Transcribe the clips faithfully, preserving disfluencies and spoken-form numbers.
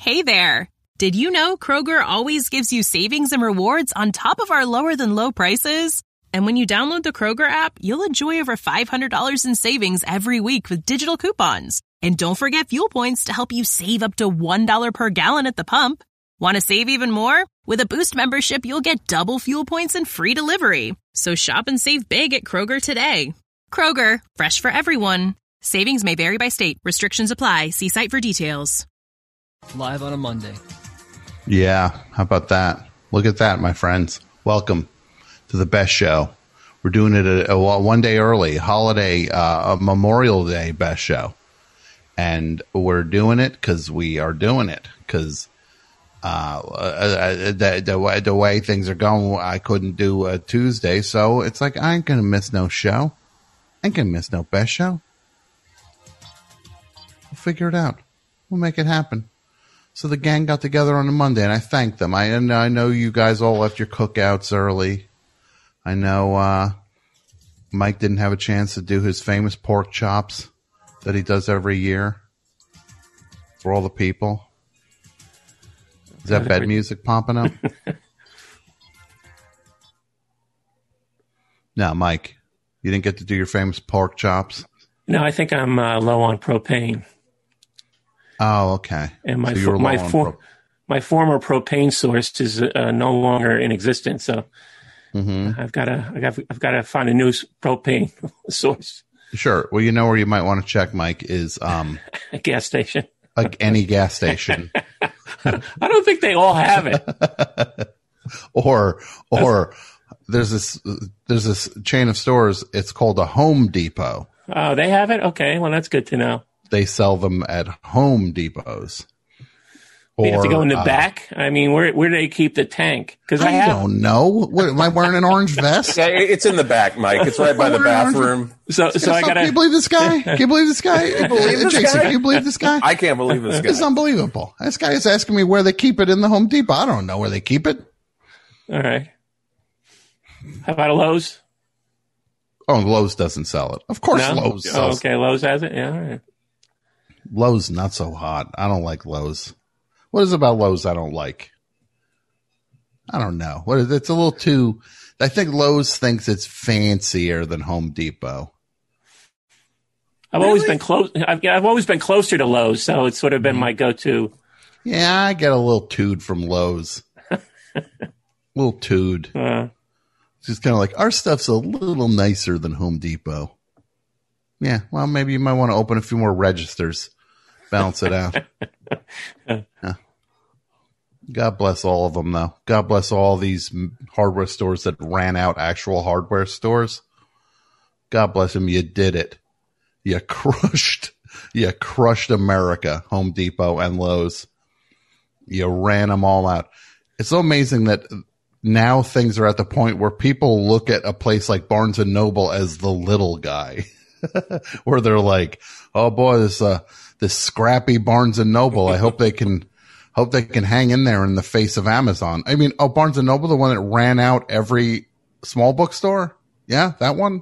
Hey there! Did you know Kroger always gives you savings and rewards on top of our lower-than-low prices? And when you download the Kroger app, you'll enjoy over five hundred dollars in savings every week with digital coupons. And don't forget fuel points to help you save up to one dollar per gallon at the pump. Want to save even more? With a Boost membership, you'll get double fuel points and free delivery. So shop and save big at Kroger today. Kroger, fresh for everyone. Savings may vary by state. Restrictions apply. See site for details. Live on a Monday. Yeah, how about that? Look at that, my friends. Welcome to the best show. We're doing it a, a one day early, holiday, uh, a Memorial Day best show. And we're doing it because we are doing it. Because uh, uh, the, the, way, the way things are going, I couldn't do a Tuesday. So it's like, I ain't going to miss no show. I ain't going to miss no best show. We'll figure it out. We'll make it happen. So the gang got together on a Monday, and I thanked them. I and I know you guys all left your cookouts early. I know uh, Mike didn't have a chance to do his famous pork chops that he does every year for all the people. Is that bed music popping up? No, Mike, you didn't get to do your famous pork chops? No, I think I'm uh, low on propane. Oh, okay. And my so for, my for, pro- my former propane source is uh, no longer in existence. So mm-hmm. I've got to I got I've got to find a new propane source. Sure. Well, you know where you might want to check, Mike, is um, a gas station. Like any gas station. I don't think they all have it. or or there's this there's this chain of stores. It's called a Home Depot. Oh, they have it? Okay. Well, that's good to know. They sell them at Home Depots. Or, you have to go in the uh, back? I mean, where where do they keep the tank? Because I, I have... don't know. What, am I wearing an orange vest? Yeah, it's in the back, Mike. It's right by the bathroom. So, so I gotta... Can you believe this guy? Can you believe this guy? Can you believe this Jason, guy? Can you believe this guy? I can't believe this guy. It's unbelievable. This guy is asking me where they keep it in the Home Depot. I don't know where they keep it. All right. How about a Lowe's? Oh, Lowe's doesn't sell it. Of course no? Lowe's sells it. Oh, okay, Lowe's has it? Yeah, all right. Lowe's not so hot. I don't like Lowe's. What is it about Lowe's I don't like? I don't know. What is it's a little too I think Lowe's thinks it's fancier than Home Depot. I've really? always been close I've, I've always been closer to Lowe's, so it's sort of been mm-hmm. my go-to. Yeah, I get a little tood from Lowe's. a little tood. Uh, it's just kind of like our stuff's a little nicer than Home Depot. Yeah, well, maybe you might want to open a few more registers. Balance it out. Yeah. God bless all of them, though. God bless all these hardware stores that ran out actual hardware stores. God bless them. You did it. You crushed. You crushed America, Home Depot and Lowe's. You ran them all out. It's so amazing that now things are at the point where people look at a place like Barnes and Noble as the little guy. Where they're like, oh boy, this uh this scrappy Barnes and Noble. I hope they can hope they can hang in there in the face of Amazon. I mean, oh, Barnes and Noble, the one that ran out every small bookstore? Yeah, that one.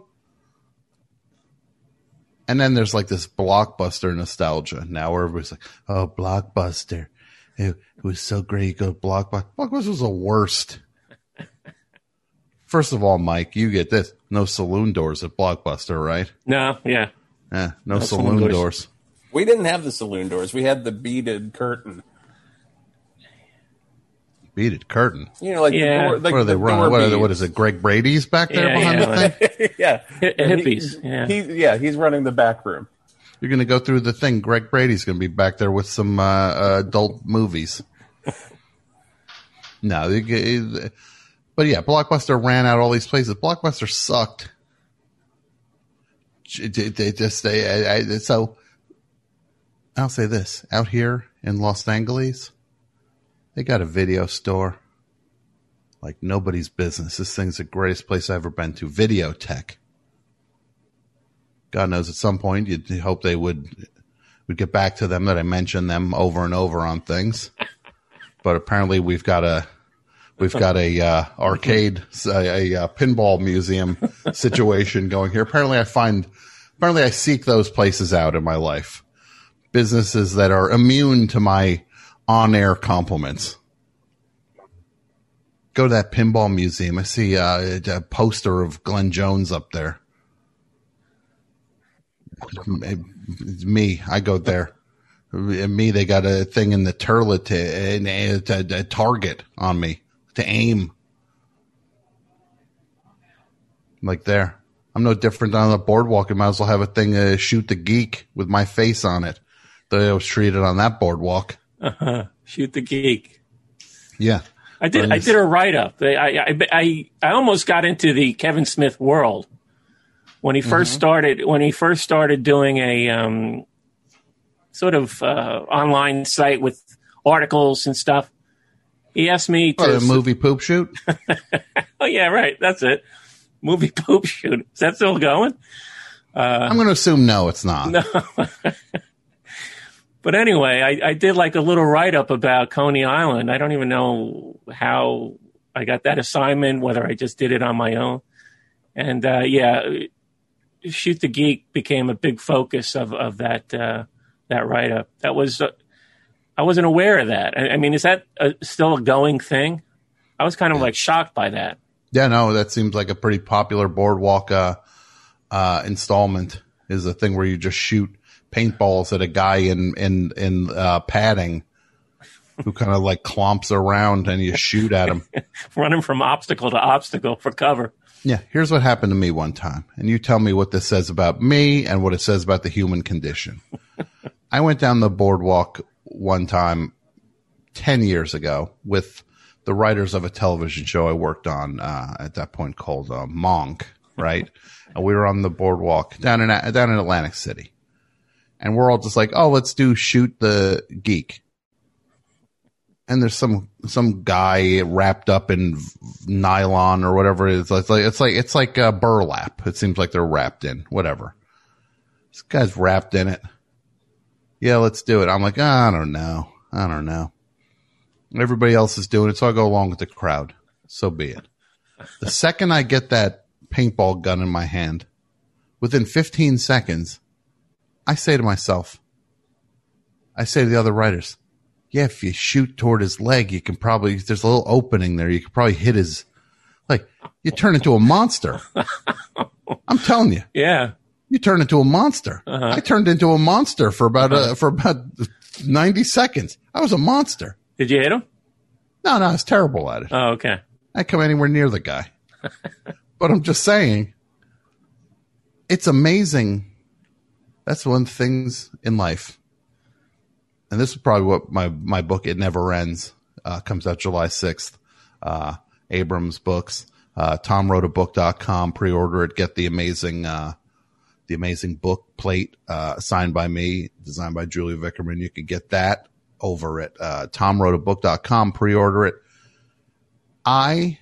And then there's like this Blockbuster nostalgia now where everybody's like, oh, Blockbuster. It, it was so great. You go to Blockbuster. Blockbuster was the worst. First of all, Mike, you get this. No saloon doors at Blockbuster, right? No, yeah. Yeah, no, no saloon, saloon doors. doors. We didn't have the saloon doors. We had the beaded curtain. Beaded curtain? You know, like, yeah. the door, like what are they the running? What, are they, what is it, Greg Brady's back there yeah, behind yeah, the thing? yeah. H- hippies, he, yeah. He, yeah, he's running the back room. You're going to go through the thing. Greg Brady's going to be back there with some uh, uh, adult movies. No, they, they, but yeah, Blockbuster ran out all these places. Blockbuster sucked. They just they, I, I, so I'll say this: out here in Los Angeles, they got a video store like nobody's business. This thing's the greatest place I've ever been to. Videotech. God knows at some point you'd hope they would would get back to them that I mentioned them over and over on things, but apparently we've got a we've got a uh, arcade a, a, a pinball museum situation going here. Apparently I find apparently I seek those places out in my life, businesses that are immune to my on-air compliments. Go to that pinball museum. I see uh, a poster of Glenn Jones up there. It's me. I go there. Me, they got a thing in the turlet to, a, a, a target on me to aim. Like there. I'm no different on the boardwalk. I might as well have a thing to shoot the geek with my face on it. The way I was treated on that boardwalk. Uh-huh. Shoot the geek. Yeah. I did. I did a write up. I, I I I almost got into the Kevin Smith world when he first mm-hmm. started. When he first started doing a um, sort of uh, online site with articles and stuff. He asked me to oh, the movie poop shoot. Oh yeah, right. That's it. Movie poop shoot. Is that still going? Uh, I'm going to assume no, it's not. No. But anyway, I, I did like a little write-up about Coney Island. I don't even know how I got that assignment, whether I just did it on my own. And, uh, yeah, Shoot the Geek became a big focus of, of that uh, that write-up. That was uh, I wasn't aware of that. I, I mean, is that a, still a going thing? I was kind of, like, shocked by that. Yeah, no, that seems like a pretty popular boardwalk uh, uh, installment is a thing where you just shoot paintballs at a guy in in in uh, padding who kind of like clomps around and you shoot at him. Running from obstacle to obstacle for cover. Yeah, here's what happened to me one time. And you tell me what this says about me and what it says about the human condition. I went down the boardwalk one time ten years ago with the writers of a television show I worked on uh, at that point called uh, Monk, right? And we were on the boardwalk down in down in Atlantic City. And we're all just like, oh, let's do Shoot the Geek. And there's some some guy wrapped up in nylon or whatever it is. It's like it's like it's like uh, burlap. It seems like they're wrapped in whatever. This guy's wrapped in it. Yeah, let's do it. I'm like, oh, I don't know. I don't know. Everybody else is doing it, so I'll go along with the crowd. So be it. The second I get that paintball gun in my hand, within fifteen seconds, I say to myself, I say to the other writers, yeah, if you shoot toward his leg, you can probably, there's a little opening there. You can probably hit his, like, you turn into a monster. I'm telling you. Yeah. You turn into a monster. Uh-huh. I turned into a monster for about, uh-huh. uh, for about ninety seconds. I was a monster. Did you hit him? No, no, I was terrible at it. Oh, okay. I didn't come anywhere near the guy. But I'm just saying, it's amazing. That's one of the things in life. And this is probably what my, my book, It Never Ends, uh, comes out July sixth. Uh, Abrams Books, uh, tom wrote a book dot com, pre-order it, get the amazing, uh, the amazing book plate, uh, signed by me, designed by Julia Vickerman. You can get that over at, uh, tom wrote a book dot com, pre-order it. I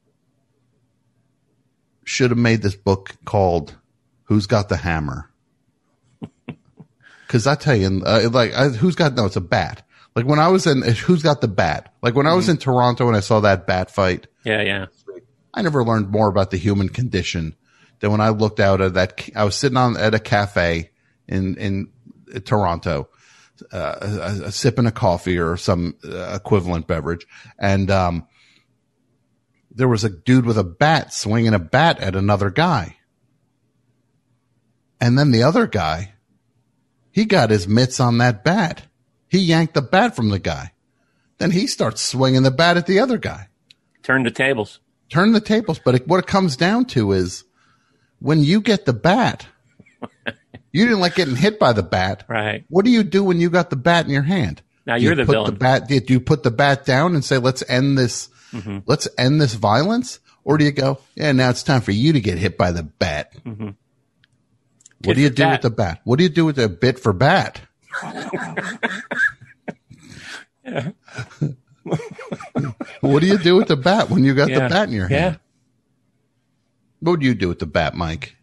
should have made this book called Who's Got the Hammer? Because I tell you, uh, like, I, who's got, no, it's a bat. Like when I was in, who's got the bat? Like when I was in Toronto and I saw that bat fight. Yeah, yeah. I never learned more about the human condition than when I looked out at that. I was sitting on at a cafe in, in Toronto, uh, sipping a coffee or some uh, equivalent beverage. And, um, there was a dude with a bat swinging a bat at another guy. And then the other guy, he got his mitts on that bat. He yanked the bat from the guy. Then he starts swinging the bat at the other guy. Turn the tables. Turn the tables. But it, what it comes down to is when you get the bat, you didn't like getting hit by the bat. Right. What do you do when you got the bat in your hand? Now do you're you the put villain. The bat, do you put the bat down and say, let's end this, mm-hmm. let's end this violence? Or do you go, yeah, now it's time for you to get hit by the bat? Mm-hmm. What do you do with the bat? What do you do with the bit for bat? Yeah. What do you do with the bat when you got yeah. the bat in your hand? Yeah. What would you do with the bat, Mike?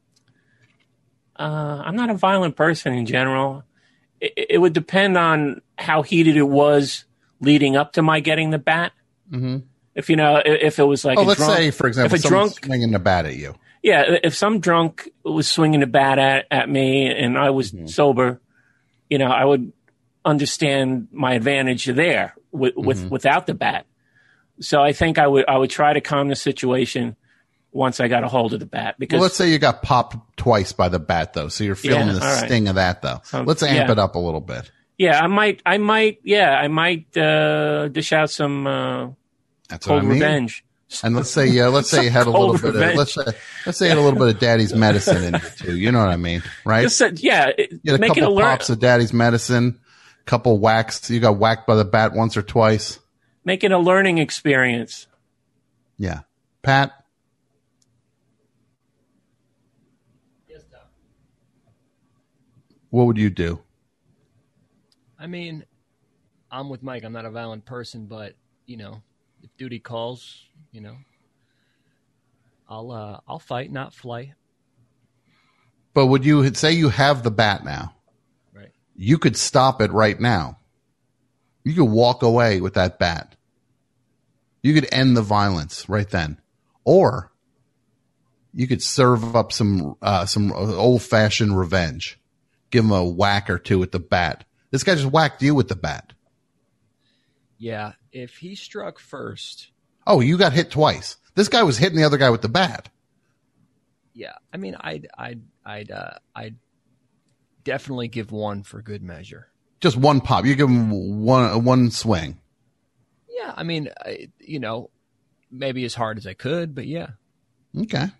Uh, I'm not a violent person in general. It, it would depend on how heated it was leading up to my getting the bat. Mm-hmm. If you know, if it was like, oh, a let's drunk, say, for example, if a someone's drunk swinging the bat at you. Yeah, if some drunk was swinging a bat at, at me and I was mm-hmm. sober, you know, I would understand my advantage there with, with Mm-hmm. without the bat. So I think I would I would try to calm the situation once I got a hold of the bat. Because Well, let's say you got popped twice by the bat, though, so you're feeling Yeah, the all right. sting of that, though. Um, let's amp yeah. it up a little bit. yeah, I might I might yeah I might uh, dish out some uh, That's what cold I mean. revenge. And let's say, yeah, let's say you had a little Cold bit of revenge. let's say, let's say you had a little bit of daddy's medicine in you too. You know what I mean, right? Just said, yeah, it- You had a make it a couple learn, pops of daddy's medicine, couple whacks. You got whacked by the bat once or twice. make it a learning experience. Yeah, Pat. What would you do? I mean, I'm with Mike. I'm not a violent person, but you know, if duty calls, you know, I'll uh, I'll fight, not flight. But would you say you have the bat now? Right. You could stop it right now. You could walk away with that bat. You could end the violence right then. Or you could serve up some uh, some old fashioned revenge. Give him a whack or two with the bat. This guy just whacked you with the bat. Yeah, if he struck first, Oh, you got hit twice. This guy was hitting the other guy with the bat. yeah, I mean, I'd I'd I'd uh, I'd definitely give one for good measure. Just one pop. You give him one one swing. Yeah, I mean, I, you know, maybe as hard as I could, but yeah. Okay.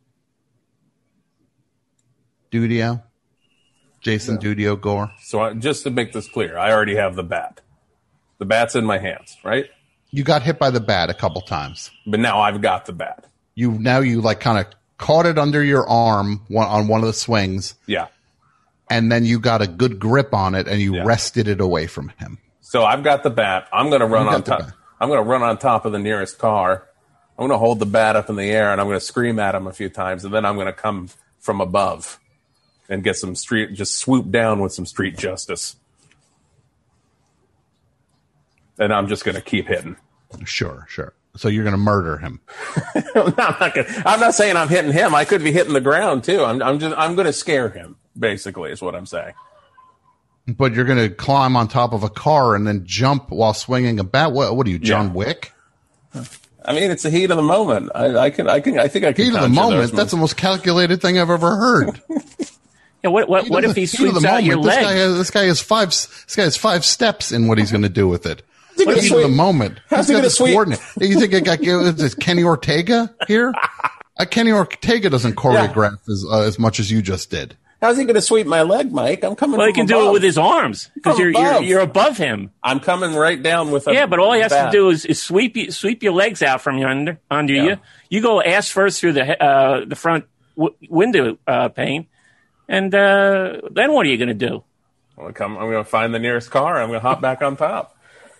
Dudio. Jason Dudio Gore. So I, just to make this clear, I already have the bat. The bat's in my hands, right? You got hit by the bat a couple times. But now I've got the bat. You now you like kind of caught it under your arm one, on one of the swings, Yeah. and then you got a good grip on it and you Yeah. wrested it away from him. So I've got the bat. I'm going to run You on got the top. bat. I'm going to run on top of the nearest car. I'm going to hold the bat up in the air and I'm going to scream at him a few times, and then I'm going to come from above and get some street, just swoop down with some street justice. And I'm just going to keep hitting. Sure, sure. So you're going to murder him. No, I'm not gonna, I'm not saying I'm hitting him. I could be hitting the ground too. I'm, I'm just, I'm going to scare him. Basically, is what I'm saying. But you're going to climb on top of a car and then jump while swinging a bat. What, what are you, John Yeah. Wick? I mean, it's the heat of the moment. I, I can, I can, I think I can. Heat of the conjure those moment. That's the moves. most calculated thing I've ever heard. Yeah, what what, Heat what of if the- he heat of the sweeps out your moment. This guy, leg? has, this guy has five. This guy has five steps in what he's going to do with it. he gonna Heat of the sweep- moment. how's He's he got gonna the sweep- coordinate. You think it got is Kenny Ortega here? Uh, Kenny Ortega doesn't choreograph as uh, as much as you just did. How's he going to sweep my leg, Mike? I'm coming. Well, he from can do it above. with his arms because From you're, you're above. you're above him. I'm coming right down with a Yeah, but all he has bat. to do is, is sweep you, sweep your legs out from under under Yeah. you. You go ass first through the uh, the front w- window uh, pane, and uh, then what are you going to do? I'm going to come. I'm going to find the nearest car. I'm going to hop back on top.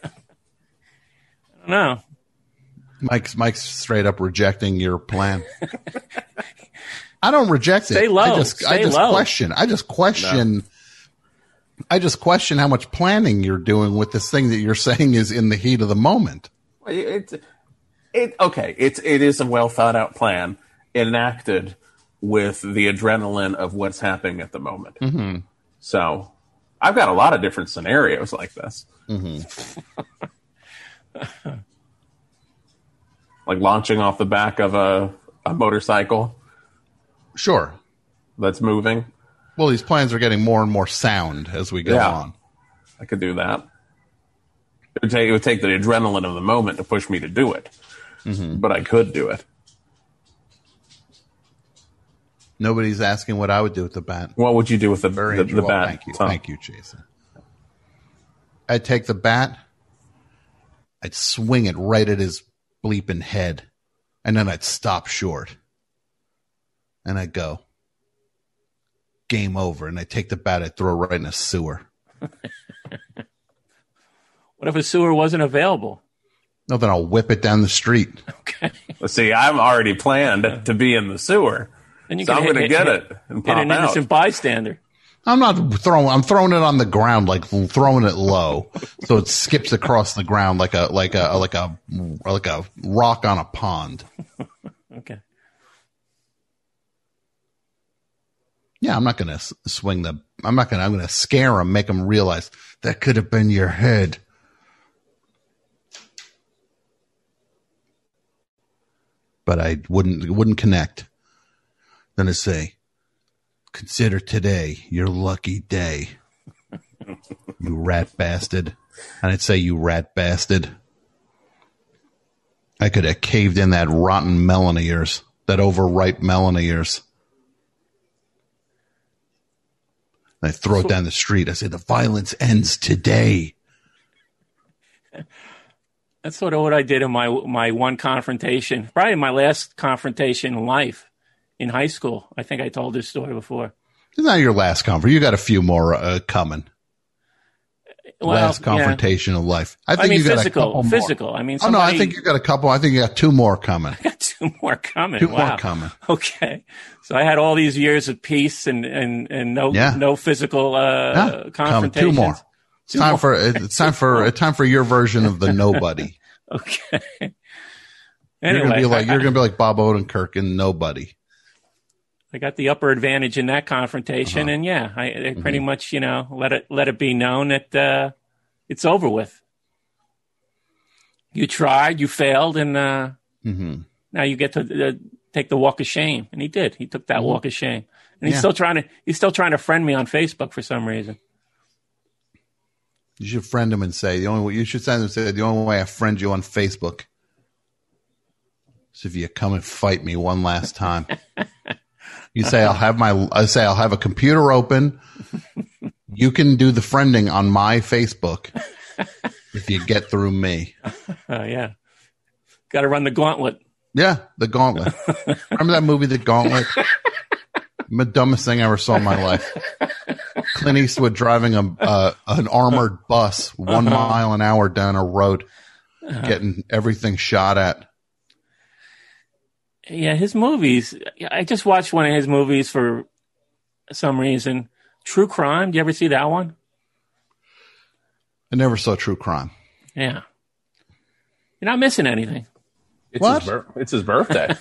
No, Mike's Mike's straight up rejecting your plan. I don't reject Stay it. low. I just I Stay just low. question. I just question. I just question how much planning you're doing with this thing that you're saying is in the heat of the moment. It's it okay. It's it is a well thought out plan enacted with the adrenaline of what's happening at the moment. Mm-hmm. So I've got a lot of different scenarios like this. Like launching off the back of a, a motorcycle Sure. that's moving. Well, these plans are getting more and more sound as we go Yeah. on. I could do that. It would take, it would take the adrenaline of the moment to push me to do it. But I could do it. Nobody's asking what I would do with the bat. What would you do with the, Very the, the enjoyable. bat? Thank you. Tom? Thank you, Jason. I'd take the bat. I'd swing it right at his bleeping head. And then I'd stop short. And I'd go, game over. And I'd take the bat, I'd throw it right in a sewer. what if a sewer wasn't available? No, then I'll whip it down the street. Okay, Let's see, I'm already planned to be in the sewer. then you So can I'm hit- going to hit- get hit- it and hit pop an out. innocent bystander. I'm not throwing, I'm throwing it on the ground, like throwing it low. So it skips across the ground like a, like a, like a, like a rock on a pond. Okay. Yeah, I'm not going to swing the. I'm not going to. I'm going to scare them, make them realize that could have been your head. But I wouldn't wouldn't connect. Then I say, consider today your lucky day. You rat bastard. And I'd say, you rat bastard. I could have caved in that rotten melon of yours, that overripe melon of yours. And I throw it down the street. I say, the violence ends today. That's sort of what I did in my my one confrontation, probably my last confrontation in life, in high school. I think I told this story before. It's not your last confrontation. You got a few more uh, coming. Well, last confrontation yeah. of life. I think I mean, you got physical, a couple more. physical. I mean, somebody, oh no, I think you got a couple. I think you got two more coming. I got two more coming. Two wow. more coming. Okay, so I had all these years of peace and and and no yeah. no physical uh, yeah. confrontations. Two more. It's two time more. for it's time for it's time for your version of the nobody. Okay. Anyway, you're gonna be like I, you're gonna be like Bob Odenkirk in Nobody. I got the upper advantage in that confrontation, uh-huh. and yeah, I, I mm-hmm. pretty much you know let it let it be known that uh, it's over with. You tried, you failed, and uh, mm-hmm. now you get to uh, take the walk of shame. And he did. He took that mm-hmm. walk of shame, and he's yeah. still trying to he's still trying to friend me on Facebook for some reason. You should friend him and say the only way you should send him and say the only way I friend you on Facebook is if you come and fight me one last time. You say I'll have my I say I'll have a computer open. You can do the friending on my Facebook if you get through me. Oh uh, yeah, got to run the gauntlet. Yeah, the Gauntlet. Remember that movie, The Gauntlet? The dumbest thing I ever saw in my life. Clint Eastwood driving a uh, an armored bus one uh-huh. mile an hour down a road, uh-huh. getting everything shot at. Yeah, his movies. I just watched one of his movies for some reason. True Crime. Do you ever see that one? I never saw True Crime. Yeah. You're not missing anything. It's what? His bir- it's his birthday.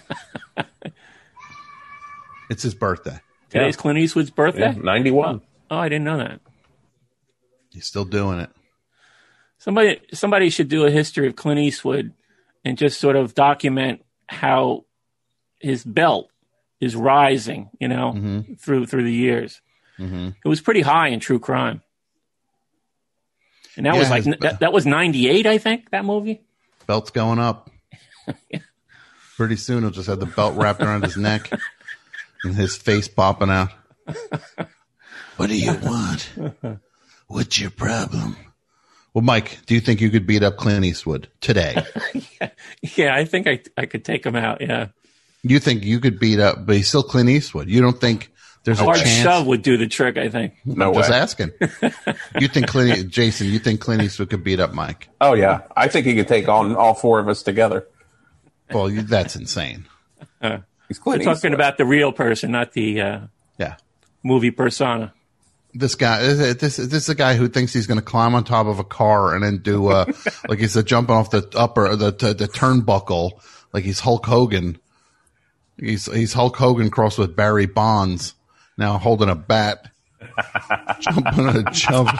It's his birthday. Today's yeah. Clint Eastwood's birthday? Yeah, ninety-one. Oh, oh, I didn't know that. He's still doing it. Somebody somebody should do a history of Clint Eastwood and just sort of document how his belt is rising, you know, mm-hmm. through through the years. Mm-hmm. It was pretty high in True Crime. And that yeah, was like his, that, that was ninety-eight, I think, that movie. Belt's going up. Yeah. Pretty soon he'll just have the belt wrapped around his neck and his face popping out. What do you want? What's your problem? Well, Mike, do you think you could beat up Clint Eastwood today? yeah, yeah, I think I I could take him out, yeah. You think you could beat up, but he's still Clint Eastwood. You don't think there's a, a hard chance? shove would do the trick, I think. No I'm way. Just asking. You think Clint, Jason, you think Clint Eastwood could beat up Mike? Oh, yeah. I think he could take on all four of us together. Well, you, that's insane. Uh, He's Clint We're talking Eastwood. about the real person, not the uh, yeah. movie persona. This guy, this this is a guy who thinks he's going to climb on top of a car and then do uh, like he's a jumping off the upper the the turnbuckle, like he's Hulk Hogan. He's he's Hulk Hogan crossed with Barry Bonds, now holding a bat, jumping a jump.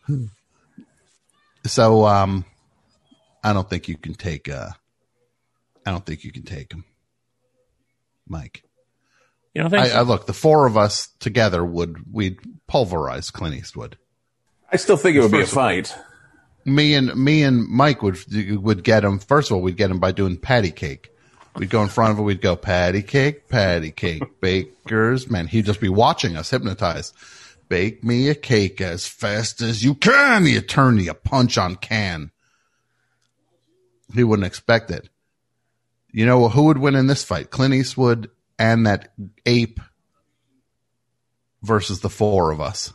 So um, I don't think you can take uh, I don't think you can take him, Mike. You don't think I, so? I look, the four of us together would we'd pulverize Clint Eastwood. I still think it would be a fight. Me and me and Mike would would get him. First of all, we'd get him by doing patty cake. We'd go in front of it. We'd go patty cake, patty cake, bakers. Man, he'd just be watching us, hypnotized. Bake me a cake as fast as you can. You turn, you punch on can. He wouldn't expect it. You know who would win in this fight? Clint Eastwood and that ape versus the four of us.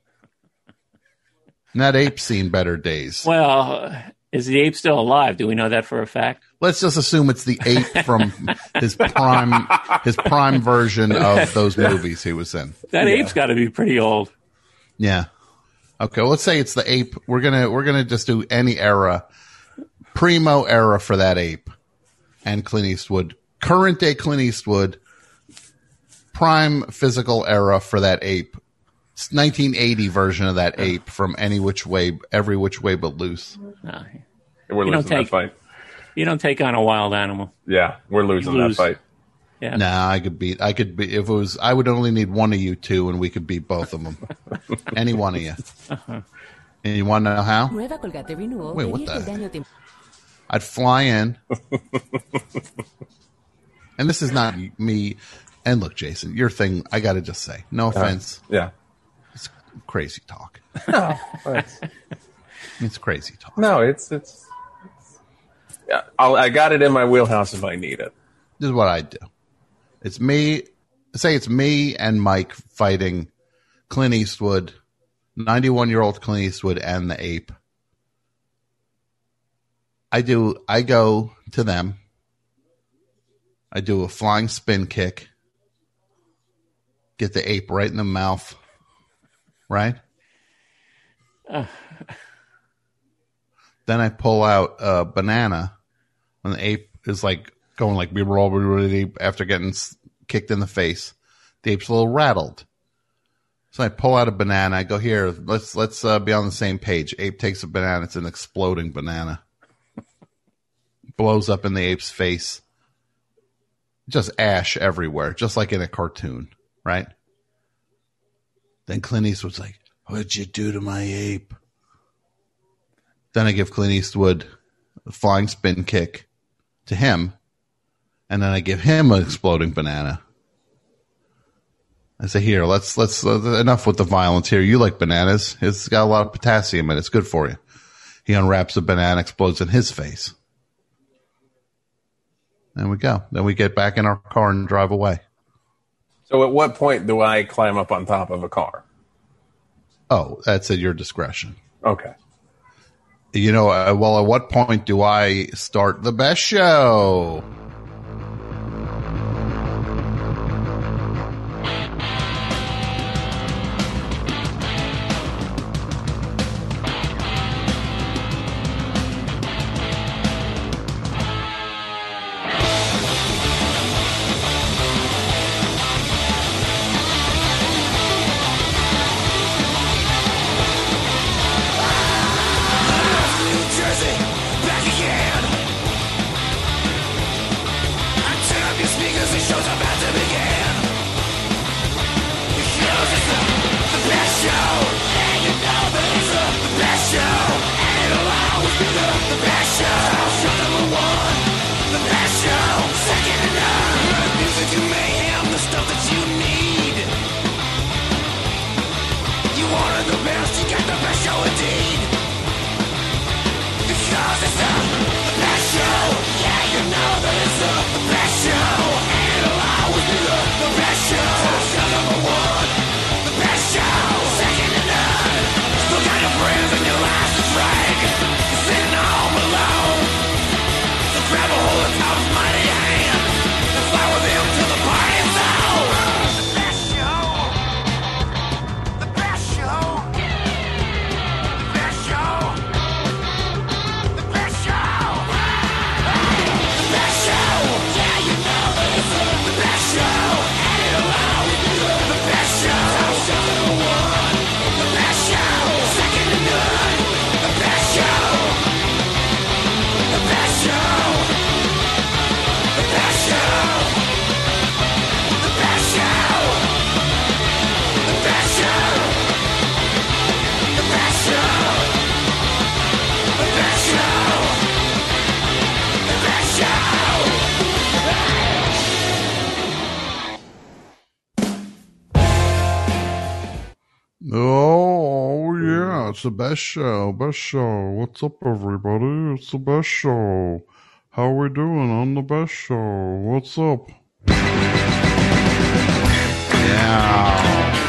And that ape's seen better days. Well, is the ape still alive? Do we know that for a fact? Let's just assume it's the ape from his prime, his prime version of those movies he was in. That Yeah. ape's got to be pretty old. Yeah. Okay. Well, let's say it's the ape. We're gonna we're gonna just do any era, primo era for that ape, and Clint Eastwood. Current day Clint Eastwood, prime physical era for that ape. It's nineteen eighty version of that ape from Any Which Way, Every Which Way But Loose. No, We're you don't losing take that fight. you don't take on a wild animal. Yeah, we're losing You that lose. fight. Yeah. Nah, I could beat. I could be if it was. I would only need one of you two, and we could beat both of them. Any one of you. Uh-huh. And you want to know how? Nueva Colgate Renewal. Wait, what Pedir que el the- daño tem- I'd fly in, and this is not me. And look, Jason, your thing. I got to just say, no offense. Yeah. It's crazy talk. No, it's, It's crazy talk. no, it's it's. it's yeah, I'll, I got it in my wheelhouse if I need it. This is what I do. It's me. Say it's me and Mike fighting Clint Eastwood, ninety-one-year-old Clint Eastwood, and the ape. I do. I go to them. I do a flying spin kick. Get the ape right in the mouth. Right? Uh. Then I pull out a banana, and the ape is like going like we were all after getting kicked in the face. The ape's a little rattled. So I pull out a banana. I go, here, let's let's uh, be on the same page. Ape takes a banana. It's an exploding banana. Blows up in the ape's face. Just ash everywhere, just like in a cartoon, right? Then Clint Eastwood's like, what'd you do to my ape? Then I give Clint Eastwood a flying spin kick to him, and then I give him an exploding banana. I say, here, let's, let's, uh, enough with the violence here. You like bananas. It's got a lot of potassium in it. It's good for you. He unwraps a banana, explodes in his face. There we go. Then we get back in our car and drive away. So at what point do I climb up on top of a car? Oh, that's at your discretion. Okay. You know, uh, well, at what point do I start the best show? Oh, yeah, it's the best show, best show. What's up, everybody? It's the best show. How we doing on the best show? What's up? Yeah.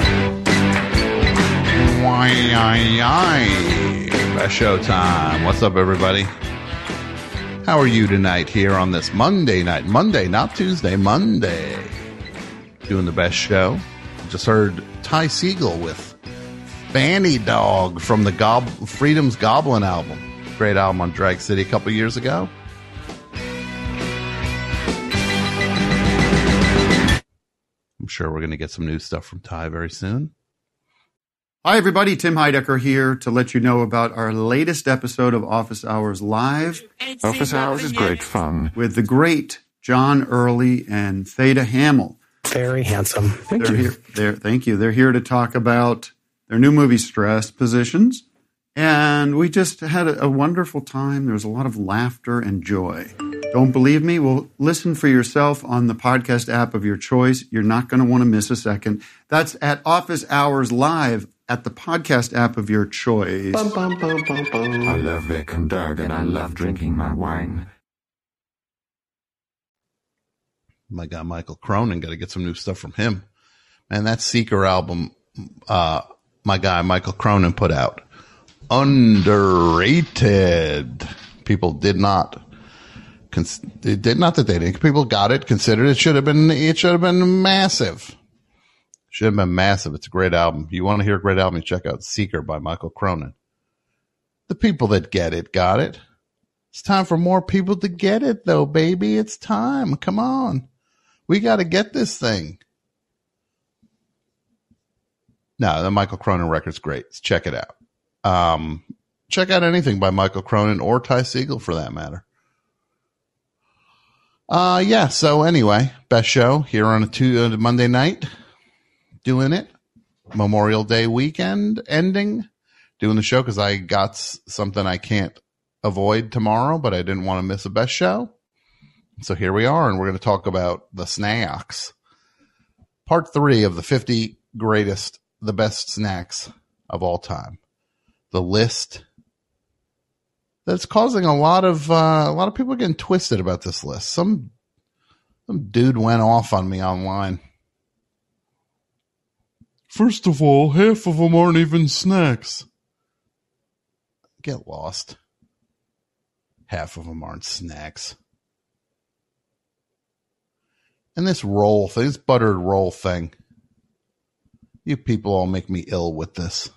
Why, ay, ay. Best show time. What's up, everybody? How are you tonight here on this Monday night? Monday, not Tuesday, Monday. Doing the best show. Just heard Ty Segall with Banny Dog from the Gob- Freedom's Goblin album. Great album on Drag City a couple years ago. I'm sure we're going to get some new stuff from Ty very soon. Hi, everybody. Tim Heidecker here to let you know about our latest episode of Office Hours Live. Office Hours is great fun. With the great John Early and Theda Hamill. Very handsome. Thank they're you. Here, they're, thank you. They're here to talk about their new movie, Stress Positions. And we just had a, a wonderful time. There was a lot of laughter and joy. Don't believe me? Well, listen for yourself on the podcast app of your choice. You're not going to want to miss a second. That's at Office Hours Live at the podcast app of your choice. Bum, bum, bum, bum, bum. I love Vic and Doug, and I love drinking my wine. My guy Michael Cronin, got to get some new stuff from him. Man, that Seeker album, uh, my guy Michael Cronin put out, underrated. People did not, cons- it did not that they didn't. People got it, considered it should have been, it should have been massive. Should have been massive. It's a great album. You want to hear a great album, you check out Seeker by Michael Cronin. The people that get it got it. It's time for more people to get it, though, baby. It's time. Come on. We got to get this thing. No, the Michael Cronin record's great. Check it out. Um, check out anything by Michael Cronin or Ty Segall for that matter. Uh, yeah. So anyway, best show here on a two, uh, Monday night. Doing it. Memorial Day weekend ending. Doing the show because I got s- something I can't avoid tomorrow, but I didn't want to miss a best show. So here we are, and we're going to talk about the snacks. Part three of the fifty greatest, the best snacks of all time. The list that's causing a lot of uh, a lot of people getting twisted about this list. Some some dude went off on me online. First of all, half of them aren't even snacks. Get lost. Half of them aren't snacks. And this roll thing, this buttered roll thing. You people all make me ill with this.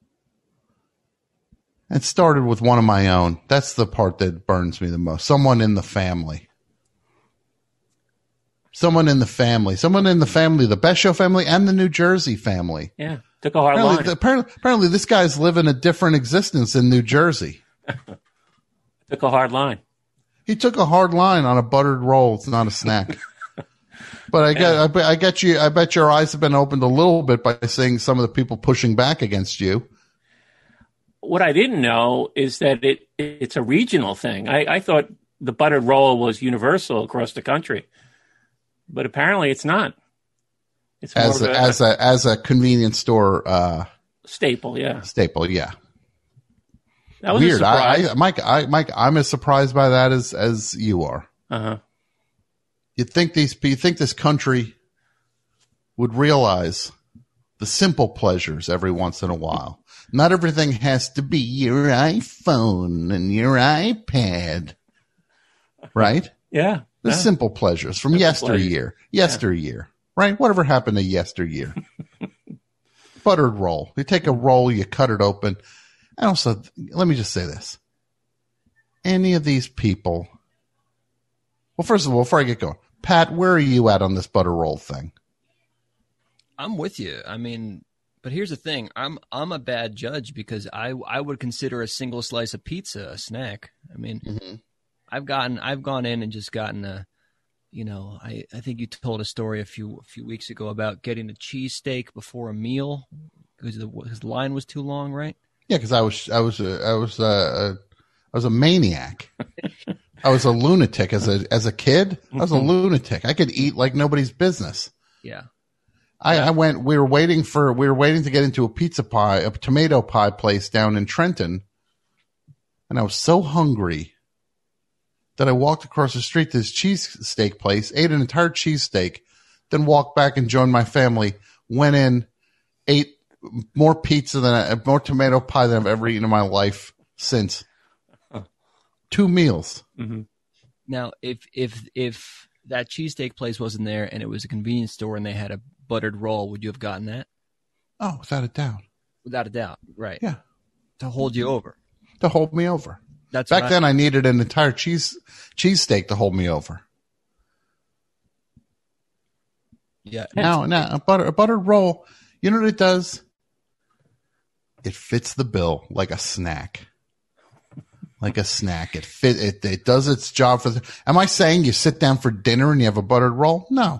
It started with one of my own. That's the part that burns me the most. Someone in the family. Someone in the family. Someone in the family, the Best Show family and the New Jersey family. Yeah, took a hard apparently, line. Apparently, apparently this guy's living a different existence in New Jersey. Took a hard line. He took a hard line on a buttered roll. It's not a snack. But I get, I bet, I get you. I bet your eyes have been opened a little bit by seeing some of the people pushing back against you. What I didn't know is that it it's a regional thing. I, I thought the buttered roll was universal across the country, but apparently it's not. It's more as a, of a, as a as a convenience store uh, staple. Yeah, staple. Yeah. That was weird. a surprise. I, I, Mike, I, Mike, I'm as surprised by that as as you are. Uh huh. You think these? You think this country would realize the simple pleasures every once in a while? Not everything has to be your iPhone and your iPad, right? Yeah. The yeah. simple pleasures from simple yesteryear, pleasures. yesteryear, yeah. Right? Whatever happened to yesteryear? Buttered roll. You take a roll, you cut it open. And also, let me just say this. Any of these people, well, first of all, before I get going, Pat, where are you at on this butter roll thing? I'm with you. I mean, but here's the thing. I'm I'm a bad judge because I I would consider a single slice of pizza a snack. I mean, mm-hmm. I've gotten I've gone in and just gotten a, you know, I, I think you told a story a few a few weeks ago about getting a cheesesteak before a meal because the, his line was too long, right? Yeah, because I was I was uh, I was uh, I was a maniac. I was a lunatic as a as a kid. I was a lunatic. I could eat like nobody's business. Yeah. I, I went, we were waiting for, we were waiting to get into a pizza pie, a tomato pie place down in Trenton. And I was so hungry that I walked across the street to this cheesesteak place, ate an entire cheesesteak, then walked back and joined my family, went in, ate more pizza than I, more tomato pie than I've ever eaten in my life since. Two meals. Mm-hmm. Now, if, if, if that cheesesteak place wasn't there and it was a convenience store and they had a buttered roll, would you have gotten that? Oh, without a doubt. Without a doubt, right? Yeah, to hold you over. To hold me over. That's back I, then. I needed an entire cheese cheesesteak to hold me over. Yeah. Now, now a butter a buttered roll. You know what it does? It fits the bill like a snack. Like a snack. It fit. It, it does its job for the. Am I saying you sit down for dinner and you have a buttered roll? No.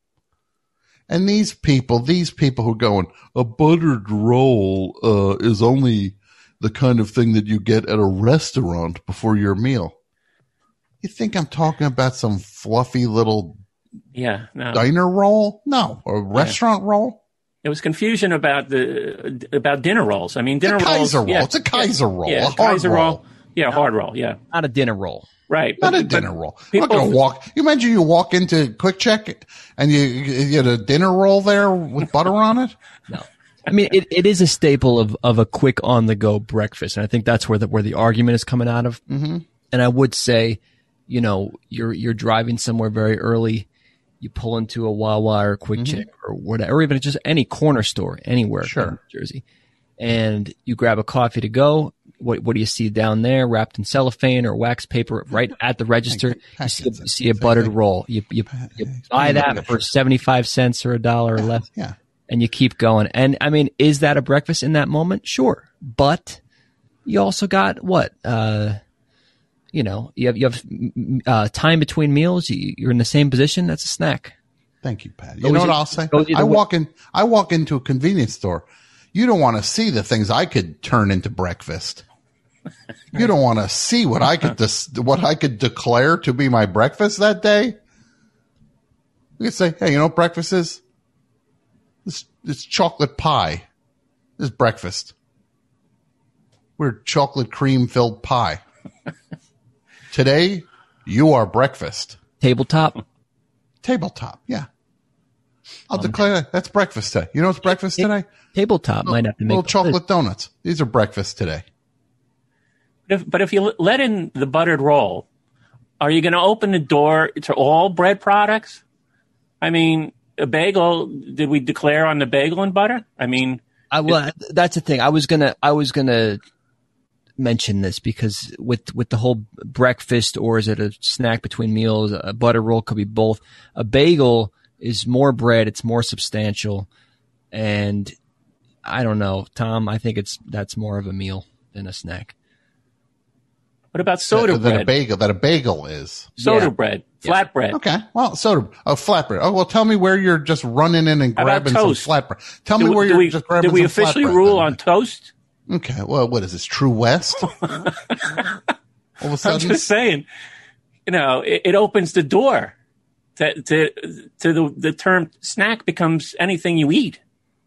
And these people, these people who are going, a buttered roll uh, is only the kind of thing that you get at a restaurant before your meal. You think I'm talking about some fluffy little yeah no. diner roll? No. Or a restaurant yeah. roll? There was confusion about the about dinner rolls. I mean, dinner it's a rolls. Kaiser roll. Yeah, it's a Kaiser yeah, roll. Yeah, a hard Kaiser roll. roll. Yeah, no, hard roll. Yeah, not a dinner roll. Right. Not but, a dinner roll. People, I'm not going to walk. You imagine you walk into Quick Check and you, you get a dinner roll there with butter on it? No. I mean, it, it is a staple of, of a quick on the go breakfast. And I think that's where the, where the argument is coming out of. Mm-hmm. And I would say, you know, you're, you're driving somewhere very early. You pull into a Wawa or Quick mm-hmm. Check or whatever, or even just any corner store anywhere sure. in New Jersey. And you grab a coffee to go. What, what do you see down there wrapped in cellophane or wax paper right at the register? You see, you see a buttered roll. You, you, you buy that for seventy-five cents or a dollar or less. Yeah. And you keep going. And I mean, is that a breakfast in that moment? Sure. But you also got what? Uh, you know, you have, you have uh, time between meals. You, you're in the same position. That's a snack. Thank you, Pat. You know what I'll say? I way. walk in, I walk into a convenience store. You don't want to see the things I could turn into breakfast. You don't want to see what I could dis- what I could declare to be my breakfast that day. You could say, "Hey, you know what breakfast is? It's, it's chocolate pie. This is breakfast. We're chocolate cream filled pie. Today, you are breakfast. Tabletop, tabletop. Yeah, I'll um, declare that. That's breakfast today. You know what's breakfast today? Tabletop little, might have to make little chocolate donuts. These are breakfast today." If, but if you let in the buttered roll, are you going to open the door to all bread products? I mean, a bagel, did we declare on the bagel and butter? I mean, I, well, it, that's the thing. I was gonna, I was gonna mention this because with with the whole breakfast or is it a snack between meals? A butter roll could be both. A bagel is more bread; it's more substantial, and I don't know, Tom. I think it's that's more of a meal than a snack. What about soda that, bread? That a bagel, that a bagel is. Soda yeah. bread, yeah. flat bread. Okay. Well, soda, oh, flat bread. Oh, well, tell me where you're just running in and grabbing some flat bread. Tell do, me where you're we, just grabbing some flat bread. Did we some officially flat rule bread, on toast? Okay. Well, what is this, True West? All of a sudden? I'm just saying, you know, it, it opens the door to, to, to the, the term snack becomes anything you eat.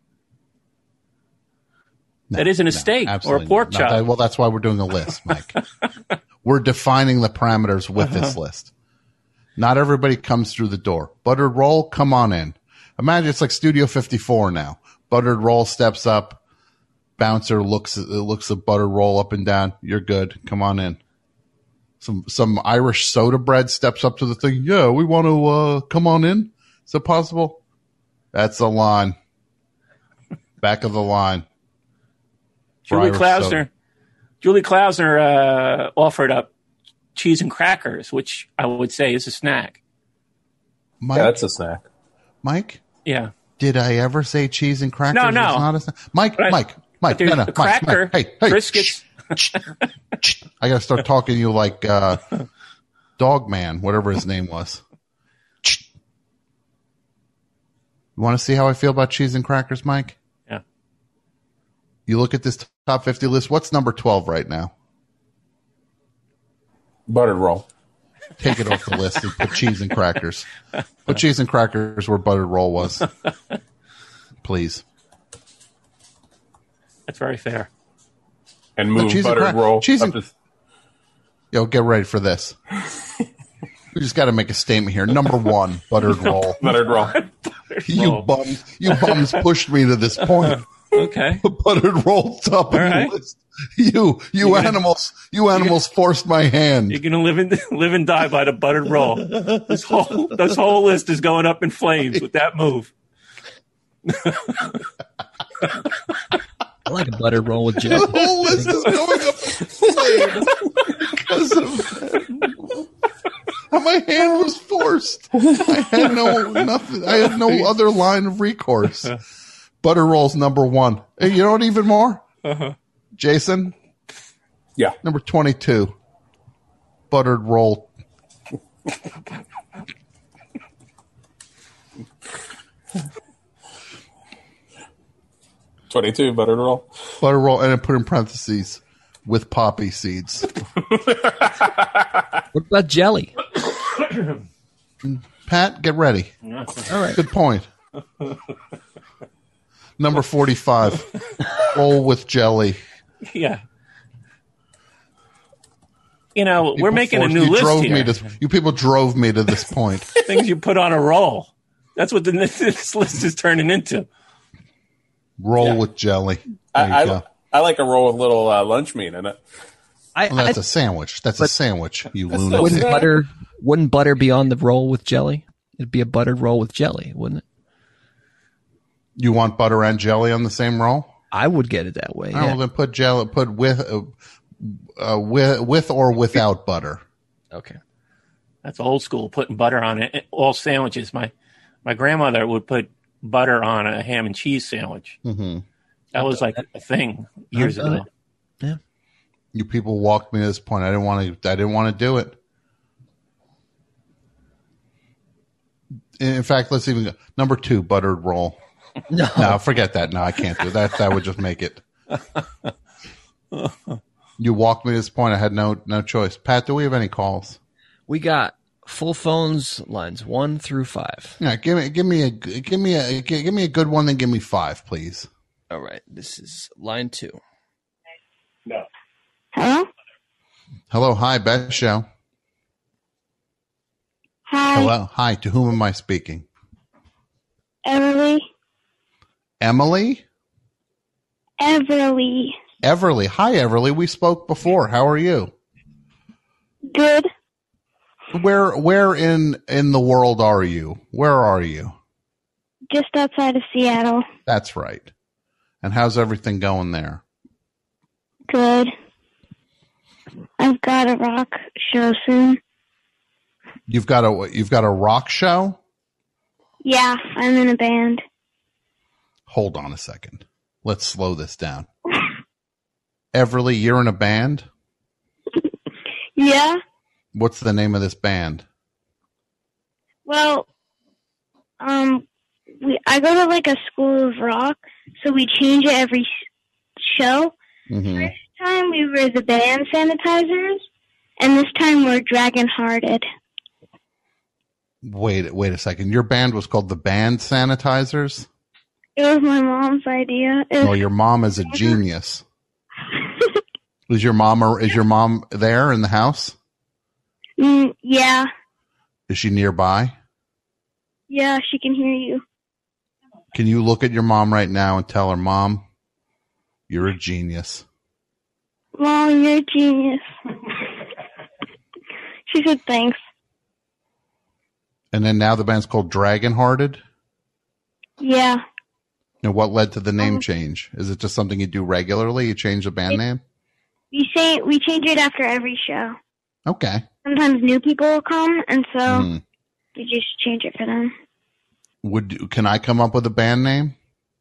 No, that isn't a no, steak or a pork chop. That, well, that's why we're doing a list, Mike. We're defining the parameters with uh-huh. this list. Not everybody comes through the door. Buttered roll, come on in. Imagine it's like Studio fifty-four now. Buttered roll steps up. Bouncer looks looks the buttered roll up and down. You're good. Come on in. Some some Irish soda bread steps up to the thing. Yeah, we want to uh, come on in. Is it possible? That's the line. Back of the line. Julie Klausner. Julie Klausner uh, offered up cheese and crackers, which I would say is a snack. Mike, yeah, that's a snack. Mike? Yeah. Did I ever say cheese and crackers? No, no. Is not a snack? Mike, I, Mike, Mike, no, no, a cracker, Mike, Mike. Hey, hey, biscuits. I got to start talking to you like uh, Dog Man, whatever his name was. You want to see how I feel about cheese and crackers, Mike? Yeah. You look at this top fifty list. What's number twelve right now? Buttered roll. Take it off the list and put cheese and crackers. Put cheese and crackers where buttered roll was. Please. That's very fair. And move no, buttered and cra- roll. Cheese and, to... Yo, get ready for this. We just got to make a statement here. Number one, buttered roll. Buttered roll. You bums, you bums pushed me to this point. Okay. Buttered roll top of right. the list. You, you gonna, animals, you animals gonna, forced my hand. You're gonna live and live and die by the buttered roll. This whole this whole list is going up in flames with that move. I like a buttered roll with Joe. The whole list is going up in flames because of that. My hand was forced. I had no nothing. I had no other line of recourse. Butter rolls number one. Hey, you know what? Even more, Uh-huh. Jason. Yeah. Number twenty-two. Buttered roll. twenty-two buttered roll. Butter roll, and I put in parentheses with poppy seeds. What about jelly? Pat, get ready. All right. Good point. Number forty-five. Roll with jelly. Yeah. You know, People we're making a forced- new you list drove here. Me to, you people drove me to this point. Things you put on a roll. That's what the, this list is turning into. Roll Yeah. with jelly. There you I, go. I, I like a roll with little uh, lunch meat in it. I, Well, that's I a sandwich. That's a sandwich, you That's lunatic. wouldn't snack. butter wouldn't butter be on the roll with jelly? It'd be a buttered roll with jelly, wouldn't it? You want butter and jelly on the same roll? I would get it that way. Oh, Yeah. well, then put jelly. Put with, uh, uh, with, with or without butter. Okay. That's old school, putting butter on it. All sandwiches. My my grandmother would put butter on a ham and cheese sandwich. Mm-hmm. That was like a thing years I've done ago. Yeah. You people walked me to this point. I didn't want to. I didn't want to do it. In fact, let's even go. Number two, buttered roll. No. No, forget that. No, I can't do that. That would just make it. You walked me to this point. I had no no choice. Pat, do we have any calls? We got full phones lines one through five. Yeah, give me give me a give me a give me a good one. Then give me five, please. All right. This is line two. Hello? Hello, hi, Beth Show. Hi, Hello, hi. To whom am I speaking? Everly. Emily. Everly. Everly. Hi, Everly. We spoke before. How are you? Good. Where where in in the world are you? Where are you? Just outside of Seattle. That's right. And how's everything going there? Good. I've got a rock show soon. You've got a you've got a rock show? Yeah, I'm in a band. Hold on a second. Let's slow this down. Everly, you're in a band? Yeah? What's the name of this band? Well, um, we I go to like a school of rock, so we change it every sh- show. Mm-hmm. First time we were the band Sanitizers, and this time we're Dragon Hearted. Wait, wait a second. Your band was called the Band Sanitizers? It was my mom's idea. It Well, was, your mom is a genius. Is your mom or is your mom there in the house? mm, yeah, Is she nearby? yeah, she can hear you. Can you look at your mom right now and tell her, Mom, you're a genius? Mom, you're a genius. She said thanks. And then now the band's called Dragon Hearted? Yeah. And what led to the name Um, change? Is it just something you do regularly? You change the band It- name? We say we change it after every show. Okay. Sometimes new people will come, and so Mhm. we just change it for them. Would can I come up with a band name?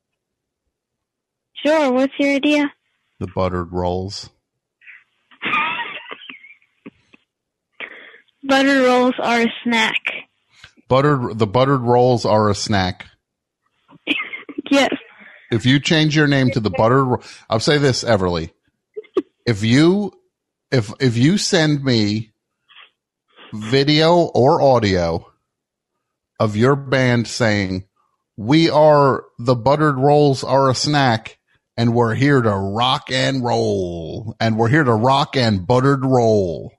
Sure. What's your idea? The Buttered Rolls. Butter rolls are a snack. Buttered the Buttered Rolls are a snack. Yes. If you change your name to the Buttered, Ro- I'll say this, Everly. If you, if if you send me video or audio of your band saying, "We are the Buttered Rolls are a snack, and we're here to rock and roll, and we're here to rock and buttered roll."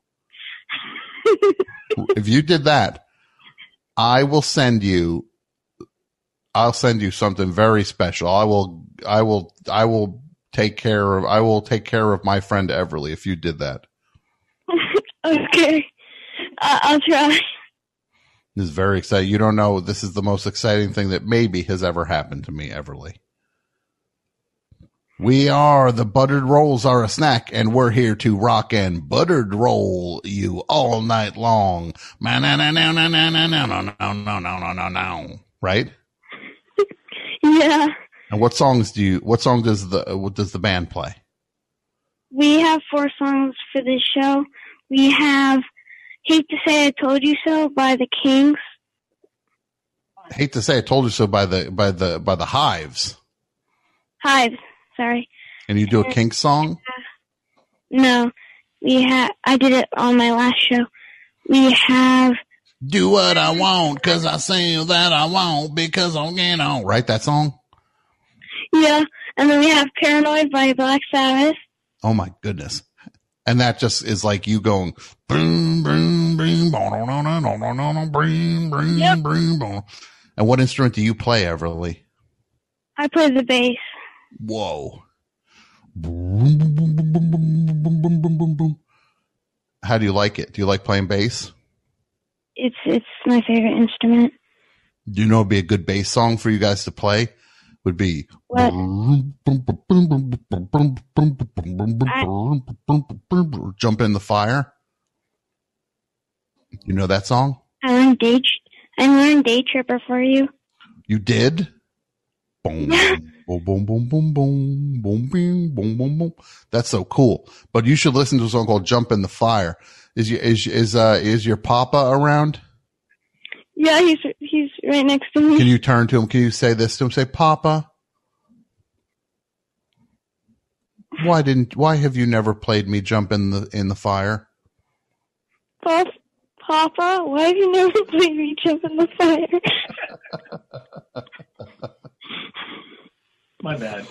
If you did that, I will send you. I'll send you something very special. I will. I will. I will take care of. I will take care of my friend Everly if you did that. Okay. Uh, I'll try. This is very exciting. You don't know. This is the most exciting thing that maybe has ever happened to me, Everly. We are the buttered rolls are a snack, and we're here to rock and buttered roll you all night long. No, no, no, no, no, no, no, no, no, no, no, no, no. Right? Yeah. And what songs do you? What song does the what does the band play? We have four songs for this show. We have "Hate to Say I Told You So" by the Kings. Hate to Say I Told You So by the by the by the Hives. Hives. Sorry. And you do a Kinks song? No, we have. I did it on my last show. We have "Do What I Want, 'Cause I Say That I Want, Because I'm Getting On." Right, that song? Yeah, and then we have "Paranoid" by Black Sabbath. Oh my goodness! And that just is like you going boom, boom, boom, boom, boom, boom, Yep. boom. And what instrument do you play, Everly? I play the bass. Whoa. How do you like it? Do you like playing bass? It's it's my favorite instrument. Do you know it'd be a good bass song for you guys to play? Would be What? Jump in the Fire. You know that song? I learned day. I learned Day Tripper for you. You did? Boom, boom, boom, boom, boom, boom, boom, boom, boom, boom, boom. That's so cool. But you should listen to a song called "Jump in the Fire." Is your is is uh is your papa around? Yeah, he's he's right next to me. Can you turn to him? Can you say this to him? Say, "Papa, why didn't why have you never played me Jump in the in the Fire?" Pop, Papa, why have you never played me Jump in the Fire? My bad.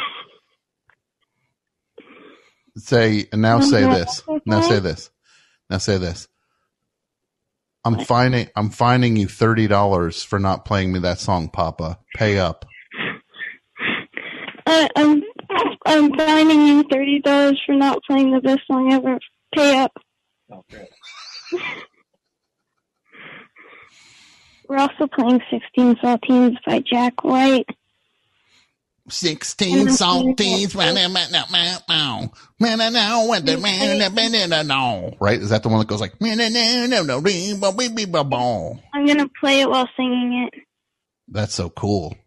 Say and now say this. Now say this. Now say this. I'm finding I'm finding you thirty dollars for not playing me that song, Papa. Pay up. I, I'm I'm finding you thirty dollars for not playing the best song ever. Pay up. Okay. We're also playing sixteen Saltines by Jack White. Sixteen saltines, right? Is that the one that goes like? I'm gonna play it while singing it. That's so cool.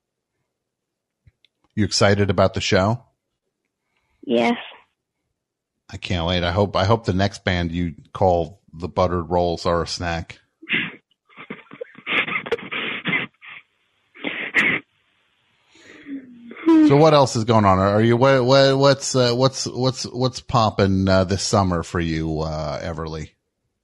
You excited about the show? Yes. I can't wait. I hope. I hope the next band you call the Buttered Rolls are a snack. So what else is going on? Are you what, what what's uh, what's what's what's popping uh, this summer for you, uh, Everly?